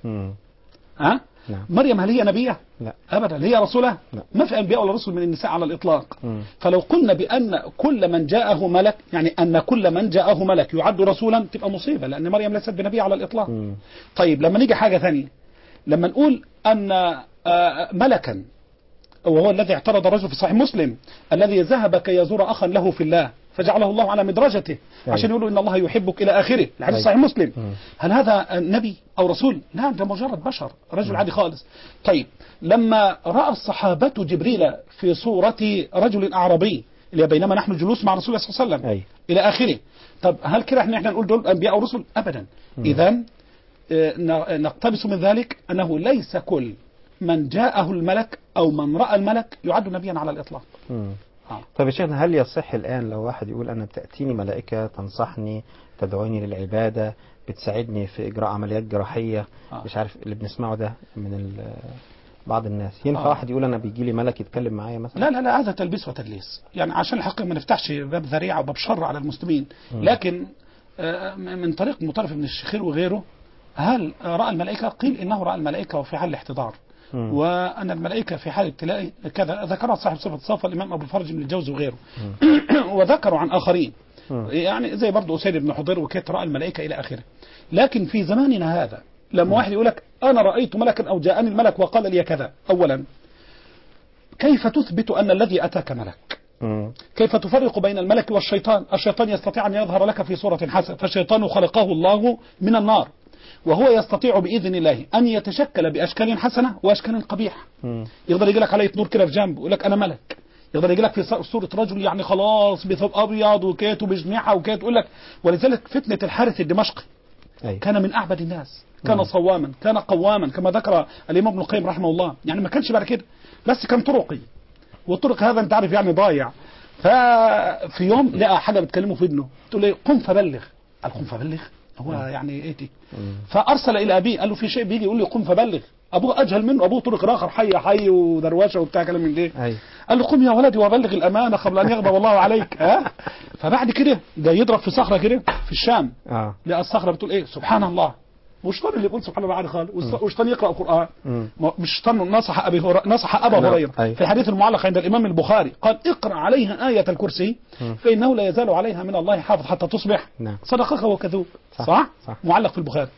[SPEAKER 3] نعم.
[SPEAKER 1] مريم هل هي نبية؟
[SPEAKER 3] لا
[SPEAKER 1] أبدا. هي رسولة؟
[SPEAKER 3] لا.
[SPEAKER 1] ما في أنبياء ولا رسل من النساء على الإطلاق. فلو قلنا بأن كل من جاءه ملك، يعني أن كل من جاءه ملك يعد رسولا، تبقى مصيبة، لأن مريم ليست بنبي على الإطلاق. طيب لما نيجي حاجة ثانية، لما نقول أن ملكا، وهو الذي اعترض الرجل في صحيح مسلم الذي ذهب كي يزور أخا له في الله فجعله الله على مدرجته عشان يقولوا إن الله يحبك إلى آخره، الحديث صحيح مسلم. هل هذا نبي أو رسول؟ لا، ده مجرد بشر، رجل عادي خالص. طيب لما رأى الصحابة جبريل في صورة رجل أعرابي اللي بينما نحن جلوس مع رسول الله صلى الله عليه وسلم إلى آخره، طب هل كده احنا نقول دول أنبياء أو رسل؟ أبدا. إذن نقتبس من ذلك أنه ليس كل من جاءه الملك أو من رأى الملك يعد نبيا على الإطلاق.
[SPEAKER 3] طيب يا شيخنا، هل يصح الآن لو واحد يقول أنا بتأتيني ملائكة تنصحني تدعوني للعبادة بتساعدني في إجراء عمليات جراحية مش عارف اللي بنسمعه ده من بعض الناس، ينفع واحد يقول أنا بيجي لي ملك يتكلم معايا مثلا؟
[SPEAKER 1] لا لا لا، هذا تلبيس وتدليس، يعني عشان الحقيقة ما نفتحش باب ذريعة وباب شر على المسلمين. لكن من طريق مطرف من الشيخير وغيره، هل رأى الملائكة؟ قيل إنه رأى الملائكة وفي حال الاحتضار، وأن الملائكة في حال ابتلاء كذا، ذكرها صاحب صفة الصفا الإمام أبو الفرج بن الجوزي وغيره. وذكروا عن آخرين يعني زي برضه أسيد بن حضير وكيت رأى الملائكة إلى آخره. لكن في زماننا هذا لما واحد يقول لك أنا رأيت ملكا أو جاءني الملك وقال لي كذا، أولا كيف تثبت أن الذي أتاك ملك؟ كيف تفرق بين الملك والشيطان؟ الشيطان يستطيع أن يظهر لك في صورة حسنة، فالشيطان خلقه الله من النار، وهو يستطيع بإذن الله أن يتشكل بأشكال حسنة وأشكال قبيحة. يقدر يجي لك عليه نور كده في جنب ويقول لك أنا ملك، يقدر يجي لك في صورة رجل يعني خلاص بثوب أبيض وكيت وبجنحة وكيت يقول لك. ولذلك فتنة الحارث الدمشقي كان من أعبد الناس، كان صواما، كان قواما، كما ذكر الإمام ابن القيم رحمه الله. يعني ما كانش بعد كده، بس كان طرقي، والطرق هذا أنت عارف يعني ضايع. ففي يوم لقى حاجة بتكلمه في ابنه، تقول له قم فبلغ. قال قم فبلغ؟ هو يعني ايه دي؟ فارسل الى ابيه قال له في شيء بيجي يقول لي قم فبلغ. ابوه اجهل منه، ابوه طرق اخر حي حي ودروشه وبتاع كلام من ده. قال له قم يا ولدي وبلغ الامانه قبل ان يغضب الله عليك. فبعد كده ده يضرب في صخره كده في الشام، لقى الصخره بتقول ايه؟ سبحان الله. والشيطان اللي يقول سبحان الله عادي خالص، والشيطان يقرا قران. مش الشيطان نصح ابا هريره في الحديث المعلق عند الامام البخاري، قال اقرا عليها ايه الكرسي فانه لا يزال عليها من الله حافظ حتى تصبح. صدقك وكذوب. صح؟ معلق في البخاري.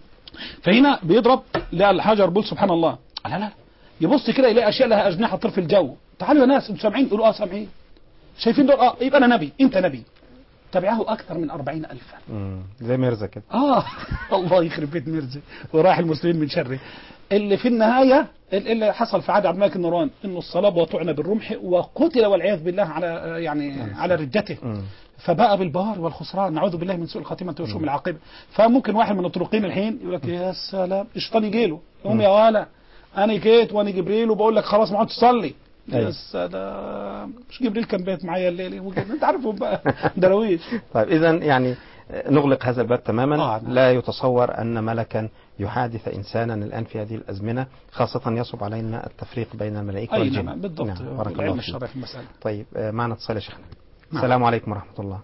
[SPEAKER 1] فهنا بيضرب لقى الحجر بيقول سبحان الله. لا يبص كده يلاقي اشياء لها اجنحه تطير في الجو. تعالوا يا ناس انتوا سامعين؟ يقولوا سامعين. شايفين دول؟ يبقى انا نبي، انت نبي. تبعه أكثر من 40,000.
[SPEAKER 3] زي مرزا كده.
[SPEAKER 1] الله يخرب بيت مرزا وراح المسلمين من شره. اللي في النهاية اللي حصل في عهد عبد الملك النوران إنه الصلابة وطعن بالرمح وقتل والعياذ بالله على يعني على ردته. فبقى بالبار والخسران، نعوذ بالله من سوء الخاتمة وشؤم العاقبة. فممكن واحد من الطرقين الحين يقول لك يا سلام الشيطان يجي له يقوم يا ولا أنا جيت وأنا جبريل وبقول لك خلاص ما عادش تصلي. يا سلام مش جبريل كان بيت معايا الليله انت عارفهم بقى درويش.
[SPEAKER 3] طيب اذا يعني نغلق هذا الباب تماما. لا يتصور ان ملكا يحادث انسانا الان في هذه الازمنه، خاصه يصعب علينا التفريق بين الملائكه والجن.
[SPEAKER 1] نعم بالضبط.
[SPEAKER 3] بارك الله فيك. طيب معنا اتصال يا شيخنا. السلام عليكم ورحمه الله.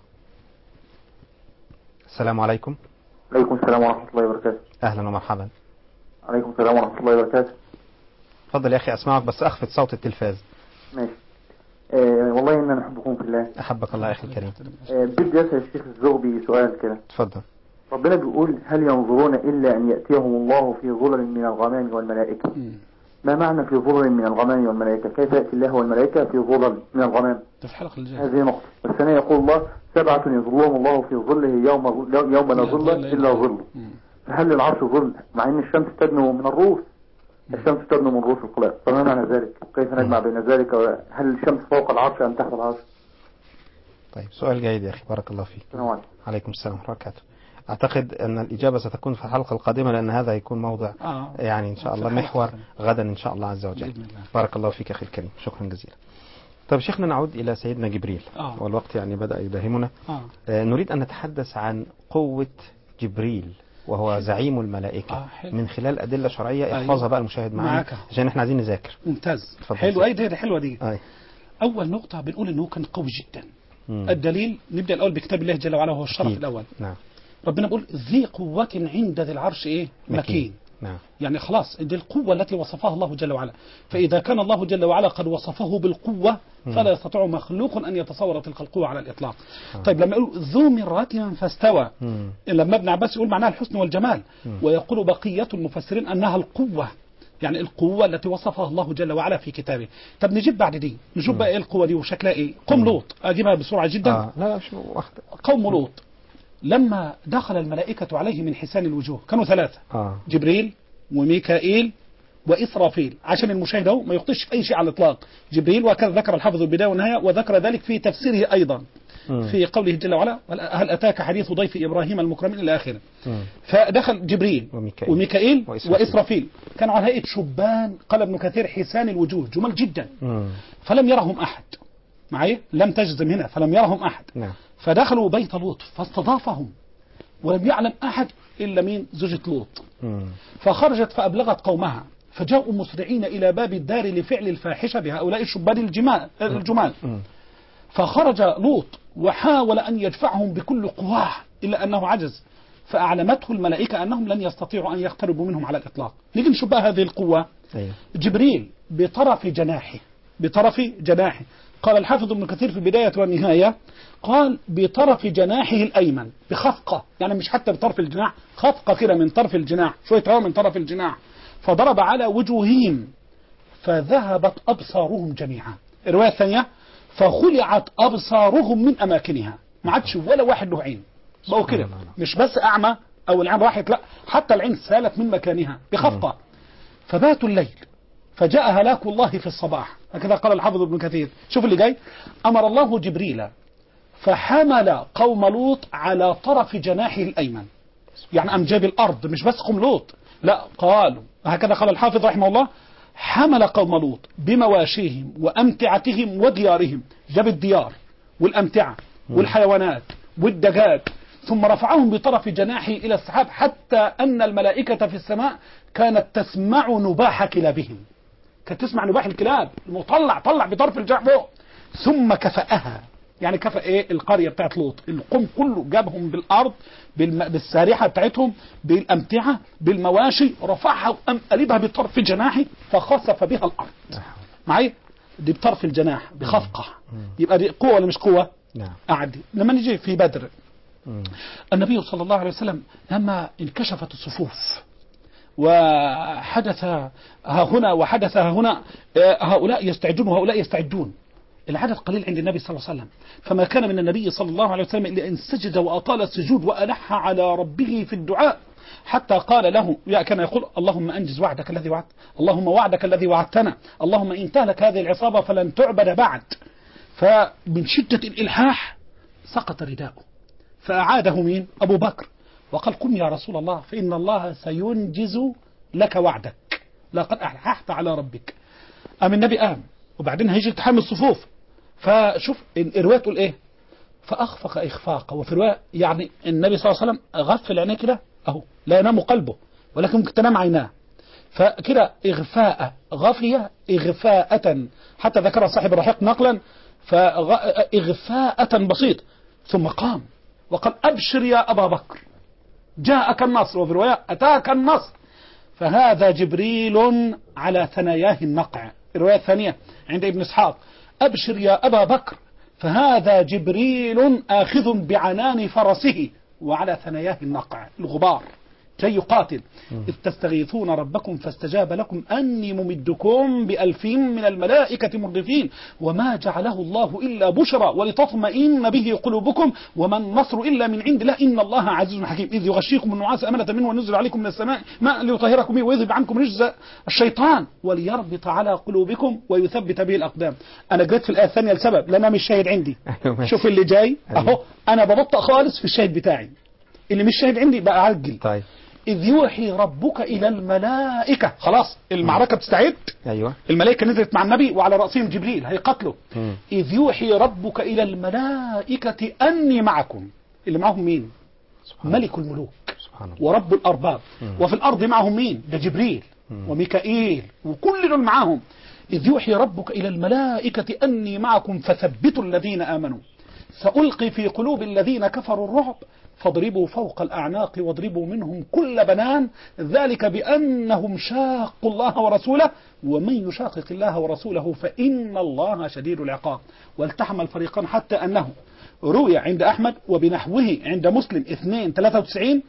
[SPEAKER 3] السلام عليكم.
[SPEAKER 8] عليكم السلام ورحمه الله وبركاته.
[SPEAKER 3] اهلا ومرحبا.
[SPEAKER 8] عليكم السلام ورحمه الله وبركاته.
[SPEAKER 3] تفضل يا اخي اسمعك بس اخفض صوت التلفاز.
[SPEAKER 8] ماشي. والله إننا نحبكم في الله.
[SPEAKER 3] أحبك الله يا أخي الكريم.
[SPEAKER 8] بدي أسأل الشيخ الزغبي سؤال كده.
[SPEAKER 3] تفضل.
[SPEAKER 8] ربنا بيقول هل ينظرون إلا أن يأتيهم الله في ظلل من الغمام والملائكة. ما معنى في ظلل من الغمام والملائكة؟ كيف يأتي الله والملائكة في ظلل من الغمام؟ هذه نقطة. والثانية يقول الله 7 يظلهم الله في ظله يوم لا ظل إلا ظله. فهل العرش ظل مع أن الشمس تدنو من الرؤوس؟ الشمس تدنو من رؤوس الخلائق، فما معنى ذلك؟ كيف نجمع بين ذلك؟ هل الشمس فوق العرش أم تحت العرش؟
[SPEAKER 3] طيب سؤال جيد يا أخي بارك الله فيك. عليكم السلام ورحمة الله وبركاته. أعتقد أن الإجابة ستكون في الحلقة القادمة لأن هذا يكون موضع يعني إن شاء الله محور غدا إن شاء الله عز وجل. بارك الله فيك أخي الكريم، شكرا جزيلا. طيب شيخنا نعود إلى سيدنا جبريل والوقت يعني بدأ يداهمنا. نريد أن نتحدث عن قوة جبريل وهو زعيم الملائكة من خلال أدلة شرعية احفظها بقى المشاهد معنا عشان احنا عايزين نذاكر.
[SPEAKER 1] ممتاز. حلو دي حلوة دي. أول نقطة بنقول إنه كان قوي جدا. الدليل نبدأ الأول بكتاب الله جل وعلا وهو الشرف الأول.
[SPEAKER 3] نعم.
[SPEAKER 1] ربنا بيقول ذي قوة عند ذي العرش مكين.
[SPEAKER 3] نعم.
[SPEAKER 1] يعني خلاص دي القوة التي وصفها الله جل وعلا، فإذا كان الله جل وعلا قد وصفه بالقوة فلا يستطيع مخلوق أن يتصور تلك القوة على الإطلاق. طيب لما يقول ذو مرة فاستوى، لما ابن عباس يقول معناها الحسن والجمال، ويقول بقية المفسرين أنها القوة، يعني القوة التي وصفها الله جل وعلا في كتابه. طب نجيب بعد دي نشوف بقى إيه القوة دي وشكلها إيه. قوم لوط أجيبها بسرعة جدا.
[SPEAKER 3] لا مش واحدة.
[SPEAKER 1] قوم لوط لما دخل الملائكة عليه من حسان الوجوه كانوا 3 جبريل وميكائيل وإسرافيل، عشان المشاهد هو ما يخطش في أي شيء على الإطلاق. جبريل وكذا ذكر الحافظ البداية والنهاية وذكر ذلك في تفسيره أيضا في قوله جل وعلا هل أتاك حديث ضيف إبراهيم المكرمين إلى آخره. فدخل جبريل وميكائيل وإسرافيل كانوا على هيئة شبان، قال ابن كثير حسان الوجوه جمال جدا. فلم يرهم أحد معي، لم تجزم هنا، فلم يرهم أحد. فدخلوا بيت لوط فاستضافهم ولم يعلم أحد إلا مين؟ زوجة لوط. فخرجت فأبلغت قومها فجاءوا مسرعين إلى باب الدار لفعل الفاحشة بهؤلاء الشبان الجمال. فخرج لوط وحاول أن يدفعهم بكل قواه إلا أنه عجز، فأعلمته الملائكة أنهم لن يستطيعوا أن يقتربوا منهم على الإطلاق. نيجي نشوف بقى هذه القوة. جبريل بطرف جناحه قال الحافظ ابن كثير في البداية والنهاية، قال بطرف جناحه الأيمن بخفقة، يعني مش حتى بطرف الجناح، خفقة كده من طرف الجناح، شوية هواء من طرف الجناح، فضرب على وجوههم فذهبت أبصارهم جميعا. الرواية الثانية فخلعت أبصارهم من أماكنها، ما عادش ولا واحد له عين، بقوا كده مش بس أعمى أو العين راحت، لا حتى العين سالت من مكانها بخفقة. فباتوا الليل فجاء هلاك الله في الصباح، هكذا قال الحافظ ابن كثير. شوف اللي جاي، أمر الله جبريل فحمل قوم لوط على طرف جناحه الأيمن، يعني أم جاب الأرض مش بس قوم لوط، لا قالوا هكذا قال الحافظ رحمه الله، حمل قوم لوط بمواشيهم وأمتعتهم وديارهم، جاب الديار والأمتعة والحيوانات والدجاج، ثم رفعهم بطرف جناحه إلى السحاب، حتى أن الملائكة في السماء كانت تسمع نباح كلابهم، كانت تسمع نباح الكلاب، طلع بطرف الجناح فوق. ثم كفأها، يعني كفأ ايه القرية بتاعت لوط، القوم كله جابهم بالأرض بالسارحة بتاعتهم بالأمتعة بالمواشي، رفعها وقام قلبها بطرف جناحه فخسف بها الأرض. معي دي بطرف الجناح بخفقة، يبقى دي قوة ولا مش قوة؟ أعدي. لما نيجي في بدر النبي صلى الله عليه وسلم لما انكشفت الصفوف وحدث ها هنا وحدث ها هنا، هؤلاء يستعدون وهؤلاء يستعدون، العدد قليل عند النبي صلى الله عليه وسلم، فما كان من النبي صلى الله عليه وسلم إلا أن سجد وأطال السجود وألح على ربه في الدعاء، حتى قال له كان يقول اللهم أنجز وعدك الذي وعدت، اللهم وعدك الذي وعدتنا، اللهم إن تهلك هذه العصابة فلن تعبد بعد. فمن شدة الإلحاح سقط رداؤه، فأعاده مين؟ أبو بكر، وقال قم يا رسول الله فإن الله سينجز لك وعدك، لقد ألححت على ربك. أم النبي قام، وبعدين هيجي التحام الصفوف، فشوف الرواية تقول إيه، فأخفق إخفاق، وفي رواية يعني النبي صلى الله عليه وسلم غفل عينيه كده أهو، لا ينام قلبه ولكن ممكن تنام عيناه، فكده إغفاء غفية إغفاءة، حتى ذكر صاحب الرحيق نقلا، فإغفاءة بسيط، ثم قام وقال أبشر يا أبا بكر جاءك النصر، وفي رواية أتاك النصر، فهذا جبريل على ثناياه النقع. الرواية الثانية عند ابن إسحاق أبشر يا أبا بكر فهذا جبريل آخذ بعنان فرسه وعلى ثناياه النقع الغبار كي يقاتل، إذ تستغيثون ربكم فاستجاب لكم أني ممدكم ب1000 من الملائكة مردفين وما جعله الله إلا بشرى ولتطمئن به قلوبكم وما النصر إلا من عند الله إن الله عزيز حكيم، إذ يغشيكم النعاس أمنة منه ونزل عليكم من السماء ماء ليطهركم به ويذهب عنكم رجز الشيطان وليربط على قلوبكم ويثبت به الأقدام. أنا جيت في الآية الثانية لسبب لأنها مش شاهد عندي. شوف اللي جاي أهو، أنا ببطأ خالص في الشاهد بتاعي، اللي مش شاهد عندي بقى عجل.
[SPEAKER 3] طيب
[SPEAKER 1] إذ يوحي ربك إلى الملائكة، خلاص المعركة بتستعد،
[SPEAKER 3] أيوة.
[SPEAKER 1] الملائكة نزلت مع النبي وعلى رأسهم جبريل هيقتله. إذ يوحي ربك إلى الملائكة أني معكم، اللي معهم مين؟ ملك الملوك ورب الأرباب، وفي الأرض معهم مين؟ ده جبريل وميكائيل وكل دول معهم. إذ يوحي ربك إلى الملائكة أني معكم فثبتوا الذين آمنوا سألقي في قلوب الذين كفروا الرعب فاضربوا فوق الأعناق واضربوا منهم كل بنان ذلك بأنهم شاقوا الله ورسوله ومن يشاقق الله ورسوله فإن الله شديد العقاب. والتحم الفريقان حتى أنه روي عند أحمد وبنحوه عند مسلم 2:93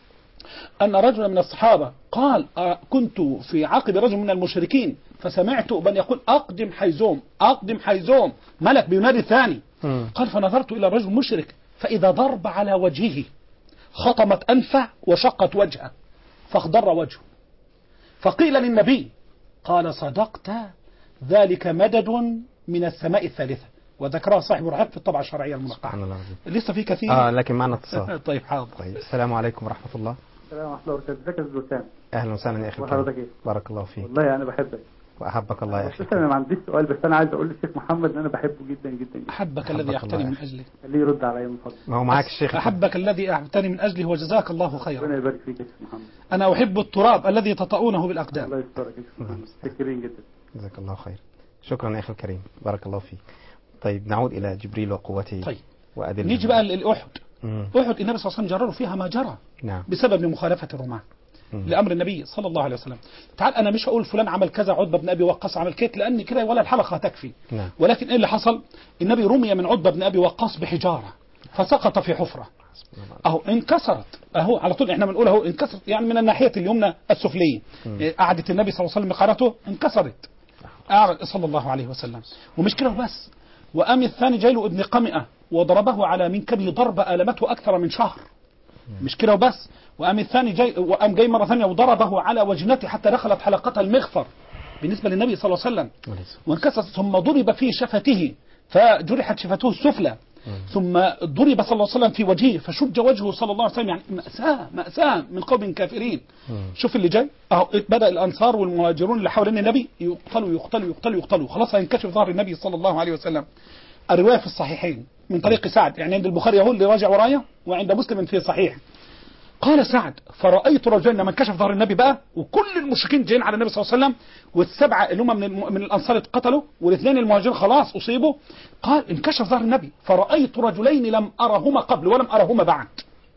[SPEAKER 1] أن رجلا من الصحابة قال كنت في عقب رجل من المشركين فسمعت من يقول أقدم حيزوم أقدم حيزوم، ملك بينادي الثاني. قال فنظرت إلى الرجل المشرك فإذا ضرب على وجهه خطمت أنفه وشقت وجهه فاخضر وجهه، فقيل للنبي قال صدقت ذلك مدد من السماء الثالثة، وذكرها صاحب الرحيق في الطبعة الشرعية المنقحة. لسه في كثير
[SPEAKER 3] لكن معنا اتصال.
[SPEAKER 1] طيب حاضر.
[SPEAKER 3] طيب السلام عليكم ورحمة الله.
[SPEAKER 8] السلام ورحمة الله وبركاته. ازيك يا استاذ وسام؟
[SPEAKER 3] أهلا وسهلا يا أخي.
[SPEAKER 8] وحضرتك إيه؟
[SPEAKER 3] بارك الله فيك.
[SPEAKER 8] والله أنا بحبك.
[SPEAKER 3] وأحبك الله يا أخي.
[SPEAKER 8] أنا ما عنديش سؤال، بس أنا عايز أقول للشيخ محمد إن أنا بحبه جدا جدا.
[SPEAKER 1] أحبك الذي أحتني من أجله.
[SPEAKER 8] خليه يرد عليا من فضلك.
[SPEAKER 3] ما هو معاك الشيخ.
[SPEAKER 1] أحبك الذي أحتني من أجله وجزاك الله خيرا.
[SPEAKER 8] ربنا يبارك فيك يا شيخ محمد.
[SPEAKER 1] أنا أحب التراب الذي تطؤونه بالأقدام.
[SPEAKER 8] الله يسترك يا شيخ محمد. شكرين جدا.
[SPEAKER 3] جزاك الله خير. شكرا يا أخي الكريم، بارك الله فيك. طيب نعود إلى جبريل وقوته.
[SPEAKER 1] طيب
[SPEAKER 3] وأدلة.
[SPEAKER 1] نيجي بقى للأحد. أحد النبي صلى الله عليه وسلم جرر فيها ما جرى بسبب مخالفة الرماة لأمر النبي صلى الله عليه وسلم. تعال أنا مش هقول فلان عمل كذا، عتبة بن أبي وقاص عمل كذا، لأن كده ولا الحلقة تكفي. ولكن إيه اللي حصل؟ النبي رمي من عتبة بن أبي وقاص بحجارة فسقط في حفرة، أهو انكسرت، أهو على طول إحنا بنقول أهو انكسرت، يعني من الناحية اليمنى السفلية. قعدة النبي صلى الله عليه وسلم مقارته انكسرت صلى الله عليه وسلم. ومش كده بس، وقام الثاني جاي له ابن قمئة وضربه على منكبه ضربة ألمته أكثر من شهر. مش كده وبس، وقام الثاني جاي مرة ثانية وضربه على وجنته حتى دخلت حلقتها المغفر بالنسبة للنبي صلى الله عليه وسلم وانكسرت، ثم ضرب في شفته فجرحت شفته السفلى، ثم ضرب صلى الله عليه وسلم في وجهه فشج وجهه صلى الله عليه وسلم. يعني مأساة من قوم كافرين. شوف اللي جاي اهو، بدأ الأنصار والمهاجرون اللي حوالين النبي يقتلوا خلاص هينكشف ظهر النبي صلى الله عليه وسلم. الرواية في الصحيحين من طريق سعد، يعني عند البخاري هو اللي راجع ورايا، وعند مسلم في صحيح. قال سعد فرأيت رجلين لما انكشف ظهر النبي بقى وكل المشركين جايين على النبي صلى الله عليه وسلم، والسبعة اللي هم من الأنصار اتقتلوا، والاثنين المهاجرين خلاص أصيبوا. قال انكشف ظهر النبي فرأيت رجلين لم أرهما قبل ولم أرهما بعد،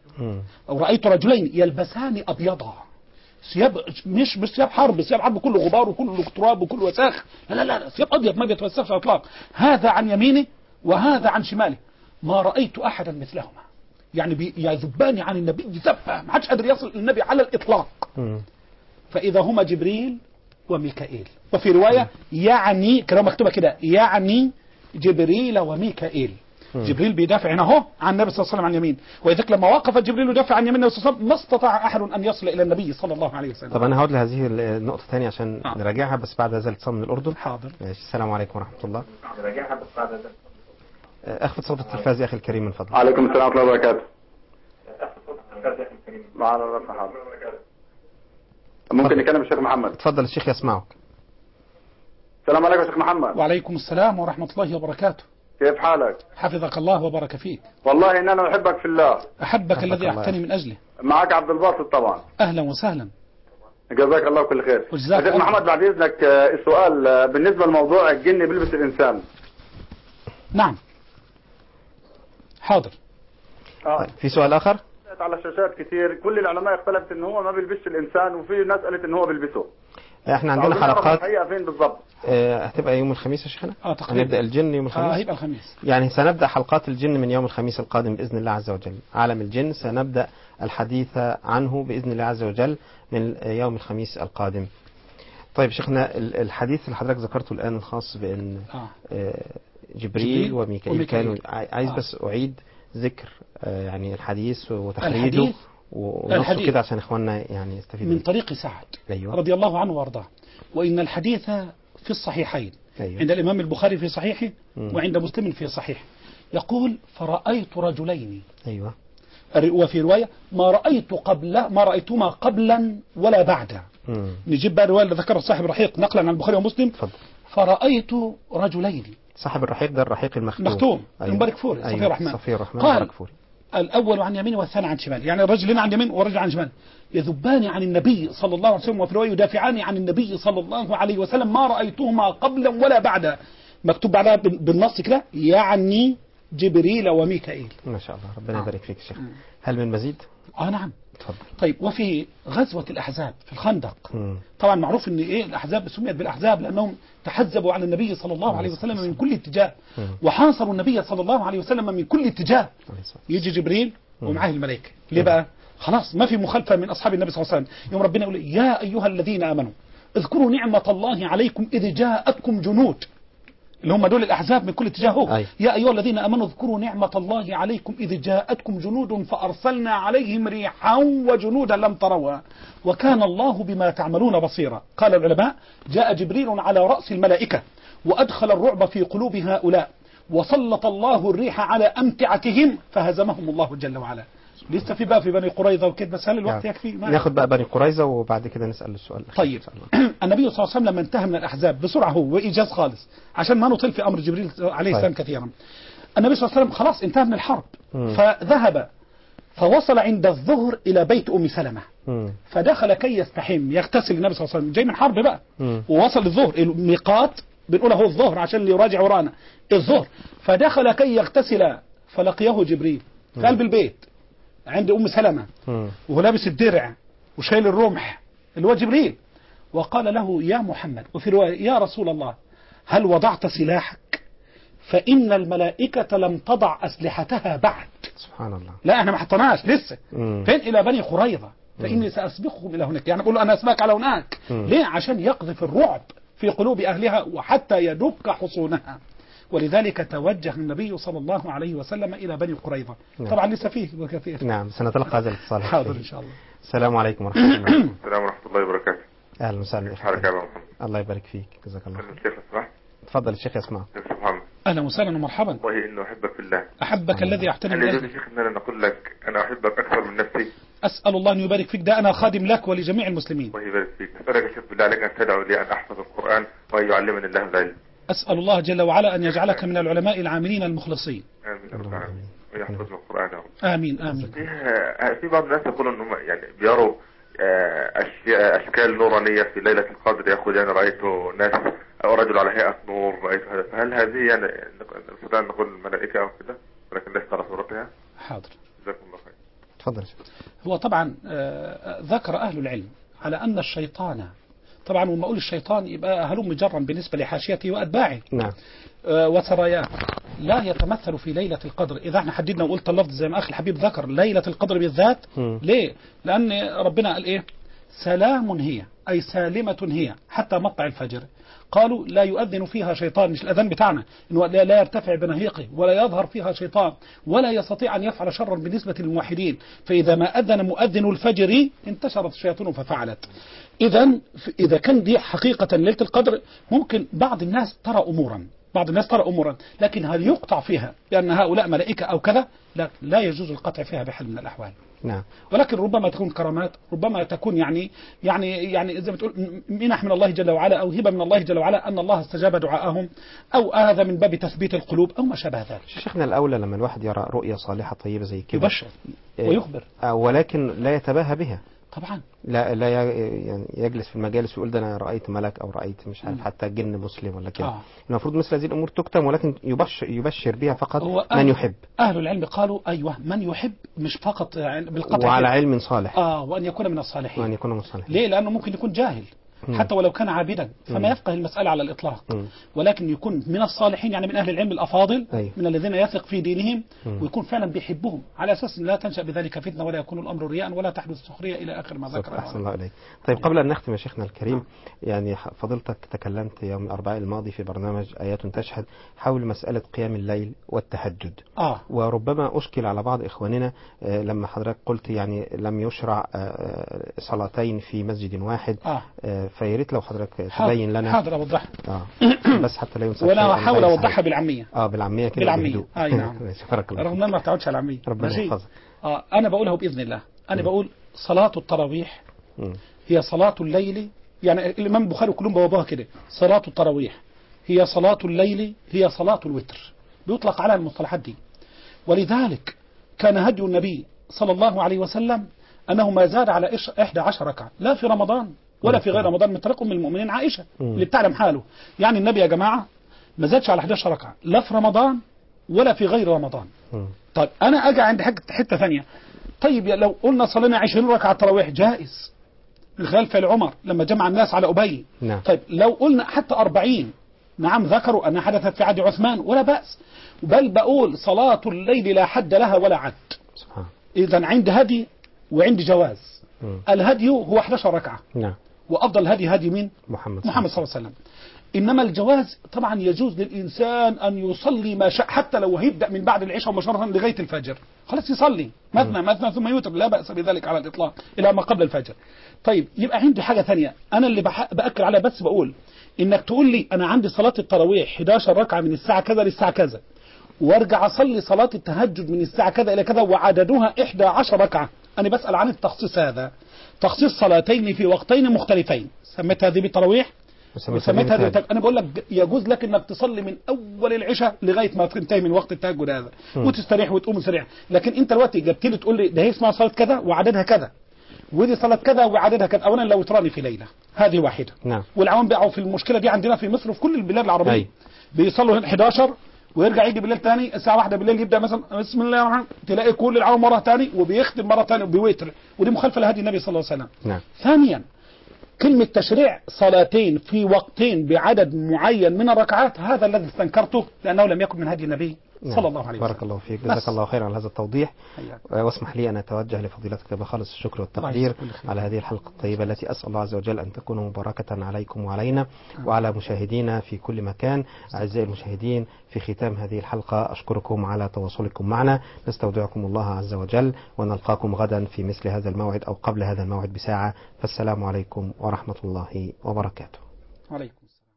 [SPEAKER 1] أو رأيت رجلين يلبسان أبيضا، ثياب مش ثياب حرب، ثياب حرب كله غبار وكله تراب وكله وساخ، لا ثياب أبيض ما بيتوسخش إطلاق، هذا عن يمينه وهذا عن شماله، ما رأيت أحدا مثلهما. يعني يذبان عن النبي ذبه ما حدش قادر يصل للنبي على الإطلاق. فإذا هما جبريل وميكائيل، وفي رواية يعني كلام مكتوبة كده يعني جبريل وميكائيل. جبريل بيدافع هنا اهو عن النبي صلى الله عليه وسلم عن يمين، وإذا لما وقف جبريل يدافع عن يمين النبي صلى الله عليه وسلم ما استطاع أحد أن يصل إلى النبي صلى الله عليه وسلم.
[SPEAKER 3] طب أنا هقعد لهذه النقطة ثانية عشان نراجعها بس بعد هذا الاتصال من الأردن.
[SPEAKER 1] حاضر.
[SPEAKER 3] السلام عليكم ورحمة الله. نراجعها بس بعد هذا. اخفض صوت التلفاز يا اخي الكريم من فضلك.
[SPEAKER 9] عليكم السلام ورحمه الله وبركاته. معنا الرفع حاضر. ممكن نكلم الشيخ محمد؟
[SPEAKER 3] اتفضل الشيخ يسمعك.
[SPEAKER 9] السلام عليكم يا شيخ محمد.
[SPEAKER 1] وعليكم السلام ورحمه الله وبركاته.
[SPEAKER 9] كيف حالك؟
[SPEAKER 1] حفظك الله وبارك فيك.
[SPEAKER 9] والله ان انا احبك في الله.
[SPEAKER 1] احبك الذي احتني من اجله.
[SPEAKER 9] معك عبد الباسط طبعا.
[SPEAKER 1] اهلا وسهلا.
[SPEAKER 9] جزاك الله كل خير. يا شيخ محمد بعد اذنك السؤال بالنسبه لموضوع الجن بيلبس الانسان.
[SPEAKER 1] نعم. حاضر.
[SPEAKER 3] في سؤال اخر؟
[SPEAKER 9] على الشاشات كتير كل العلماء اختلفت ان هو ما بيلبسش الانسان، وفي ناس قالت ان هو بيلبسه.
[SPEAKER 3] احنا عندنا حلقات
[SPEAKER 9] الحقيقه فين بالضبط؟
[SPEAKER 3] هتبقى يوم الخميس يا شيخنا؟
[SPEAKER 1] تقريبا.
[SPEAKER 3] نبدا الجن يوم الخميس.
[SPEAKER 1] هيبقى الخميس.
[SPEAKER 3] يعني سنبدا حلقات الجن من يوم الخميس القادم باذن الله عز وجل. عالم الجن سنبدا الحديث عنه باذن الله عز وجل من يوم الخميس القادم. طيب شيخنا الحديث اللي حضرتك ذكرته الان الخاص بان جبريل وميكائيل كانوا، عايز بس اعيد ذكر يعني الحديث وتخريجه ونصه كده عشان اخواننا يعني يستفيدوا
[SPEAKER 1] من طريق سعد. أيوة. رضي الله عنه وارضاه. وان الحديث في الصحيحين. أيوة. عند الامام البخاري في صحيحه وعند مسلم في صحيح يقول فرأيت رجلين.
[SPEAKER 3] ايوه.
[SPEAKER 1] وفي روايه ما رأيتهما قبلا ولا بعدا. نجيب بقى الروايه اللي ذكرها صاحب الرحيق نقلا عن البخاري ومسلم.
[SPEAKER 3] فضل.
[SPEAKER 1] فرأيت رجلين.
[SPEAKER 3] صاحب الرحيق ده الرحيق المختوم.
[SPEAKER 1] مختوم. أيوة. المبارك فوري.
[SPEAKER 3] أيوة. صفي الرحمن.
[SPEAKER 1] قال الأول عن يمين والثاني عن شمال، يعني الرجلين عن يمين والرجل عن شمال يذبان عن النبي صلى الله عليه وسلم، وفي رواية يدافعان عن النبي صلى الله عليه وسلم ما رأيتهما قبلا ولا بعدا. مكتوب بعدها بالنص كده يعني جبريل وميكائيل.
[SPEAKER 3] ما شاء الله ربنا يبارك فيك شيخ. هل من مزيد؟
[SPEAKER 1] نعم.
[SPEAKER 3] تفضل.
[SPEAKER 1] طيب وفي غزوة الأحزاب في الخندق طبعا معروف ان الأحزاب سميت بالأحزاب لأنهم تحزبوا على النبي صلى الله عليه وسلم من كل اتجاه وحاصروا النبي صلى الله عليه وسلم من كل اتجاه. يجي جبريل ومعاه الملائكة. ليه بقى؟ خلاص ما في مخالفة من أصحاب النبي صلى الله عليه وسلم. يوم ربنا يقول يا أيها الذين آمنوا اذكروا نعمة الله عليكم إذ جاءتكم جنود، اللي هم دول الأحزاب من كل اتجاه. يا أيها الذين آمنوا اذكروا نعمة الله عليكم إذ جاءتكم جنود فأرسلنا عليهم ريحا وجنودا لم تروها وكان الله بما تعملون بصيرا. قال العلماء جاء جبريل على رأس الملائكة وأدخل الرعب في قلوب هؤلاء وسلط الله الريح على أمتعتهم فهزمهم الله جل وعلا. لسه في بقى في بني قريظة وكده، بس هل الوقت يكفي؟
[SPEAKER 3] ناخد بقى بني قريظة وبعد كده نسأل السؤال.
[SPEAKER 1] طيب النبي صلى الله عليه وسلم لما انتهى من الأحزاب بسرعة هو وإيجاز خالص عشان ما نطيل في أمر جبريل عليه السلام كثيرا. النبي صلى الله عليه وسلم خلاص انتهى من الحرب فذهب فوصل عند الظهر إلى بيت أم سلمة فدخل كي يستحم يغتسل. النبي صلى الله عليه وسلم جاي من حرب بقى ووصل الظهر الميقات بنقول هو الظهر عشان اللي يراجع ورانا الظهر، فدخل كي يغتسل فلقيه جبريل في قلب البيت عند أم سلمة وهو لابس الدرع وشايل الرمح اللي هو جبريل، وقال له يا محمد، وفي رواية يا رسول الله هل وضعت سلاحك؟ فإن الملائكة لم تضع أسلحتها بعد.
[SPEAKER 3] سبحان الله.
[SPEAKER 1] لا احنا ما حطناش لسه. فين؟ إلى بني قريظة، فإني سأسبقهم إلى هناك. يعني بقول له أنا أسبقك على هناك. ليه؟ عشان يقذف الرعب في قلوب أهلها وحتى يدك حصونها. ولذلك توجه النبي صلى الله عليه وسلم إلى بني قريظة. طبعا لسه فيه وكثير.
[SPEAKER 3] نعم، سنتلقى هذا الاتصال.
[SPEAKER 1] حاضر إن شاء الله.
[SPEAKER 3] السلام عليكم ورحمة الله.
[SPEAKER 7] السلام ورحمة الله وبركاته.
[SPEAKER 3] أهلا وسهلا.
[SPEAKER 7] حضرتك يا محمد.
[SPEAKER 3] الله يبارك فيك، جزاك الله خير.
[SPEAKER 7] الشيخ اسمع.
[SPEAKER 3] تفضل الشيخ يسمع.
[SPEAKER 7] الشيخ محمد.
[SPEAKER 1] أهلا وسهلا ومرحبا.
[SPEAKER 7] والله إنه أحبك في الله.
[SPEAKER 1] أحبك الذي أحترم
[SPEAKER 7] أنا يجوز يا شيخ إن أنا نقول لك أنا أحبك أكثر من نفسي.
[SPEAKER 1] أسأل الله أن يبارك فيك، ده أنا خادم لك ولجميع المسلمين.
[SPEAKER 7] الله يبارك فيك. أسألك يا شيخ بالله عليك أن تدعو لي أن أحفظ القرآن وأن يعلمني الله العلم.
[SPEAKER 1] أسأل الله جل وعلا أن يجعلك من العلماء العاملين المخلصين.
[SPEAKER 7] آمين رب العالمين. ويحفظنا القرآن يا رب.
[SPEAKER 1] آمين آمين.
[SPEAKER 7] في بعض الناس يقولون أنهم يعني بيروا أشكال نورانية في ليلة القدر، يقول أنا رأيت ناس أو رجل على هيئة نور، رأيت هذا. فهل هذه يعني نستطيع أن نقول الملائكة أو كده ولكن ليس على صورتها؟
[SPEAKER 1] حاضر.
[SPEAKER 7] جزاكم الله خير.
[SPEAKER 3] تفضل.
[SPEAKER 1] هو طبعا ذكر أهل العلم على أن الشيطان، طبعا وما أقول الشيطان يبقى هلم جرا بالنسبة لحاشيته وأتباعه.
[SPEAKER 3] نعم.
[SPEAKER 1] وسراياه لا يتمثل في ليلة القدر. إذا احنا حددنا وقلت اللفظ زي ما أخي الحبيب ذكر ليلة القدر بالذات. ليه؟ لأن ربنا قال إيه؟ سلام هي، أي سالمة هي حتى مطلع الفجر. قالوا لا يؤذن فيها شيطان، مش الأذان بتاعنا إنه لا يرتفع بنهيقه ولا يظهر فيها شيطان ولا يستطيع أن يفعل شرا بالنسبة للموحدين. فإذا ما أذن مؤذن الفجر انتشرت الشياطين ففعلت. إذا كان دي حقيقة ليلة القدر، ممكن بعض الناس ترى أمورا، لكن هل يقطع فيها لأن هؤلاء ملائكة أو كذا؟ لا يجوز القطع فيها بحال من الأحوال.
[SPEAKER 3] نعم.
[SPEAKER 1] ولكن ربما تكون كرامات، ربما تكون يعني زي ما تقول منح من الله جل وعلا أو هبة من الله جل وعلا أن الله استجاب دعاءهم، أو هذا من باب تثبيت القلوب أو ما شابه ذلك.
[SPEAKER 3] شيخنا الأولى لما الواحد يرى رؤية صالحة طيبة زي كده
[SPEAKER 1] يبشر ويخبر،
[SPEAKER 3] ولكن لا يتباهى بها.
[SPEAKER 1] طبعا
[SPEAKER 3] لا يعني يجلس في المجالس ويقول ده انا رأيت ملك او رأيت مش عارف حتى جن مسلم ولا كده. المفروض مثل هذه الامور تكتم، ولكن يبشر بها فقط من يحب.
[SPEAKER 1] اهل العلم قالوا ايوه من يحب، مش فقط بالقطع،
[SPEAKER 3] وعلى علم صالح.
[SPEAKER 1] وان يكون من الصالحين. ليه؟ لانه ممكن يكون جاهل حتى ولو كان عابدا فما يفقه المسألة على الإطلاق، ولكن يكون من الصالحين يعني من أهل العلم الأفاضل من الذين يثق في دينهم ويكون فعلا بيحبهم، على أساس لا تنشأ بذلك فتنة ولا يكون الأمر رياء ولا تحدث سخرية إلى آخر ما ذكر.
[SPEAKER 3] أحسن الله عليك. طيب قبل أن نختم يا شيخنا الكريم، يعني فضلتك تكلمت يوم الأربعاء الماضي في برنامج آيات تشهد حول مسألة قيام الليل والتهجد. وربما أشكل على بعض إخواننا لما حضرتك قلت يعني لم يشرع صلاتين في مسجد واحد، فياريت لو حضرتك تبين لنا.
[SPEAKER 1] حاضر أوضح.
[SPEAKER 3] بس حتى لا ينسى.
[SPEAKER 1] وأنا أحاول أوضحها بالعامية.
[SPEAKER 3] بالعامية كده.
[SPEAKER 1] بالعامية. نعم. رغم أن ما تعودش على العامية.
[SPEAKER 3] ربنا يحفظك.
[SPEAKER 1] أنا بقولها بإذن الله. أنا بقول صلاة التراويح هي صلاة الليل، يعني الإمام البخاري كلهم بوابوها كده، صلاة التراويح هي صلاة الليل هي صلاة الوتر، بيطلق على المصطلحات دي. ولذلك كان هدي النبي صلى الله عليه وسلم أنه ما زاد على 11 ركعة، لا في رمضان ولا في غير رمضان، من طريق أم المؤمنين عائشة اللي بتعلم حاله. يعني النبي يا جماعة ما زادش على 11 ركعة لا في رمضان ولا في غير رمضان. طيب أنا أجي عند حتة ثانية. طيب لو قلنا صلينا 20 ركعة تراويح جائز من خلال فعل عمر لما جمع الناس على أبي. طيب لو قلنا حتى 40، نعم ذكروا أنها حدثت في عهد عثمان ولا بأس، بل بقول صلاة الليل لا حد لها ولا عد. إذا عند هدي وعند جواز. الهدي هو 11 ركعة. وأفضل هدي مين؟ محمد صلى الله عليه وسلم. إنما الجواز طبعا يجوز للإنسان أن يصلي ما شاء، حتى لو هيبدأ من بعد العشاء مباشرة لغاية الفجر، خلاص يصلي مثنى ثم يوتر، لا بأس بذلك على الإطلاق إلى ما قبل الفجر. طيب يبقى عندي حاجة ثانية أنا اللي بأكل عليها، بس بقول إنك تقول لي أنا عندي صلاة التراويح 11 ركعة من الساعة كذا للساعة كذا، وارجع أصلي صلاة التهجد من الساعة كذا إلى كذا وعددها 11 ركعة. أنا بسأل عن التخصيص هذا، تخصيص صلاتين في وقتين مختلفين، سميت هذه بالتراويح وسميت هذه. أنا بقول لك يجوز لك إنك تصلي من أول العشاء لغاية ما تنتهي من وقت التهجد هذا وتستريح وتقوم سريع. لكن أنت دلوقتي جبت لي تقول لي ده هي اسمها صلاة كذا وعددها كذا، ودي صلاة كذا وعددها كذا. أولا لو تراني في ليلة هذه واحدة. والعوام بقوا في المشكلة دي عندنا في مصر وفي كل البلاد العربية. بيصلوا 11 ويرجع يجي بالليل تاني الساعه 1 بالليل يبدا مثلا بسم الله الرحمن الرحيم، تلاقي كل العام مره تاني وبيختم مره تاني وبيوتر، ودي مخالفه لهدي النبي صلى الله عليه وسلم.
[SPEAKER 3] نعم.
[SPEAKER 1] ثانيا كلمة تشريع صلاتين في وقتين بعدد معين من الركعات هذا الذي استنكرته لأنه لم يكن من هدي النبي صلى الله عليه وسلم.
[SPEAKER 3] بارك الله فيك، جزاك الله خيرا على هذا التوضيح. واسمح لي أن أتوجه لفضيلتك بخالص الشكر والتقدير على هذه الحلقة الطيبة التي أسأل الله عز وجل أن تكون مباركة عليكم وعلينا وعلى مشاهدينا في كل مكان. أعزائي المشاهدين، في ختام هذه الحلقة أشكركم على تواصلكم معنا، نستودعكم الله عز وجل ونلقاكم غدا في مثل هذا الموعد أو قبل هذا الموعد بساعة، فالسلام عليكم ورحمة الله وبركاته.
[SPEAKER 1] عليكم.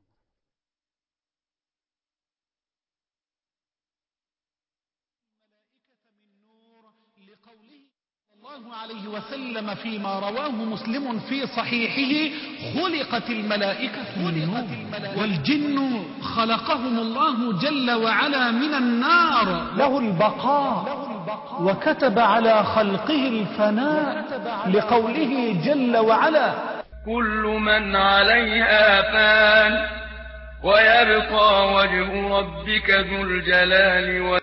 [SPEAKER 1] الله عليه وسلم فيما رواه مسلم في صحيحه: خلقت الملائكة من نور، والجن خلقهم الله جل وعلا من النار، له البقاء وكتب على خلقه الفناء لقوله جل وعلا:
[SPEAKER 2] كل من عليها فان ويبقى وجه ربك ذو الجلال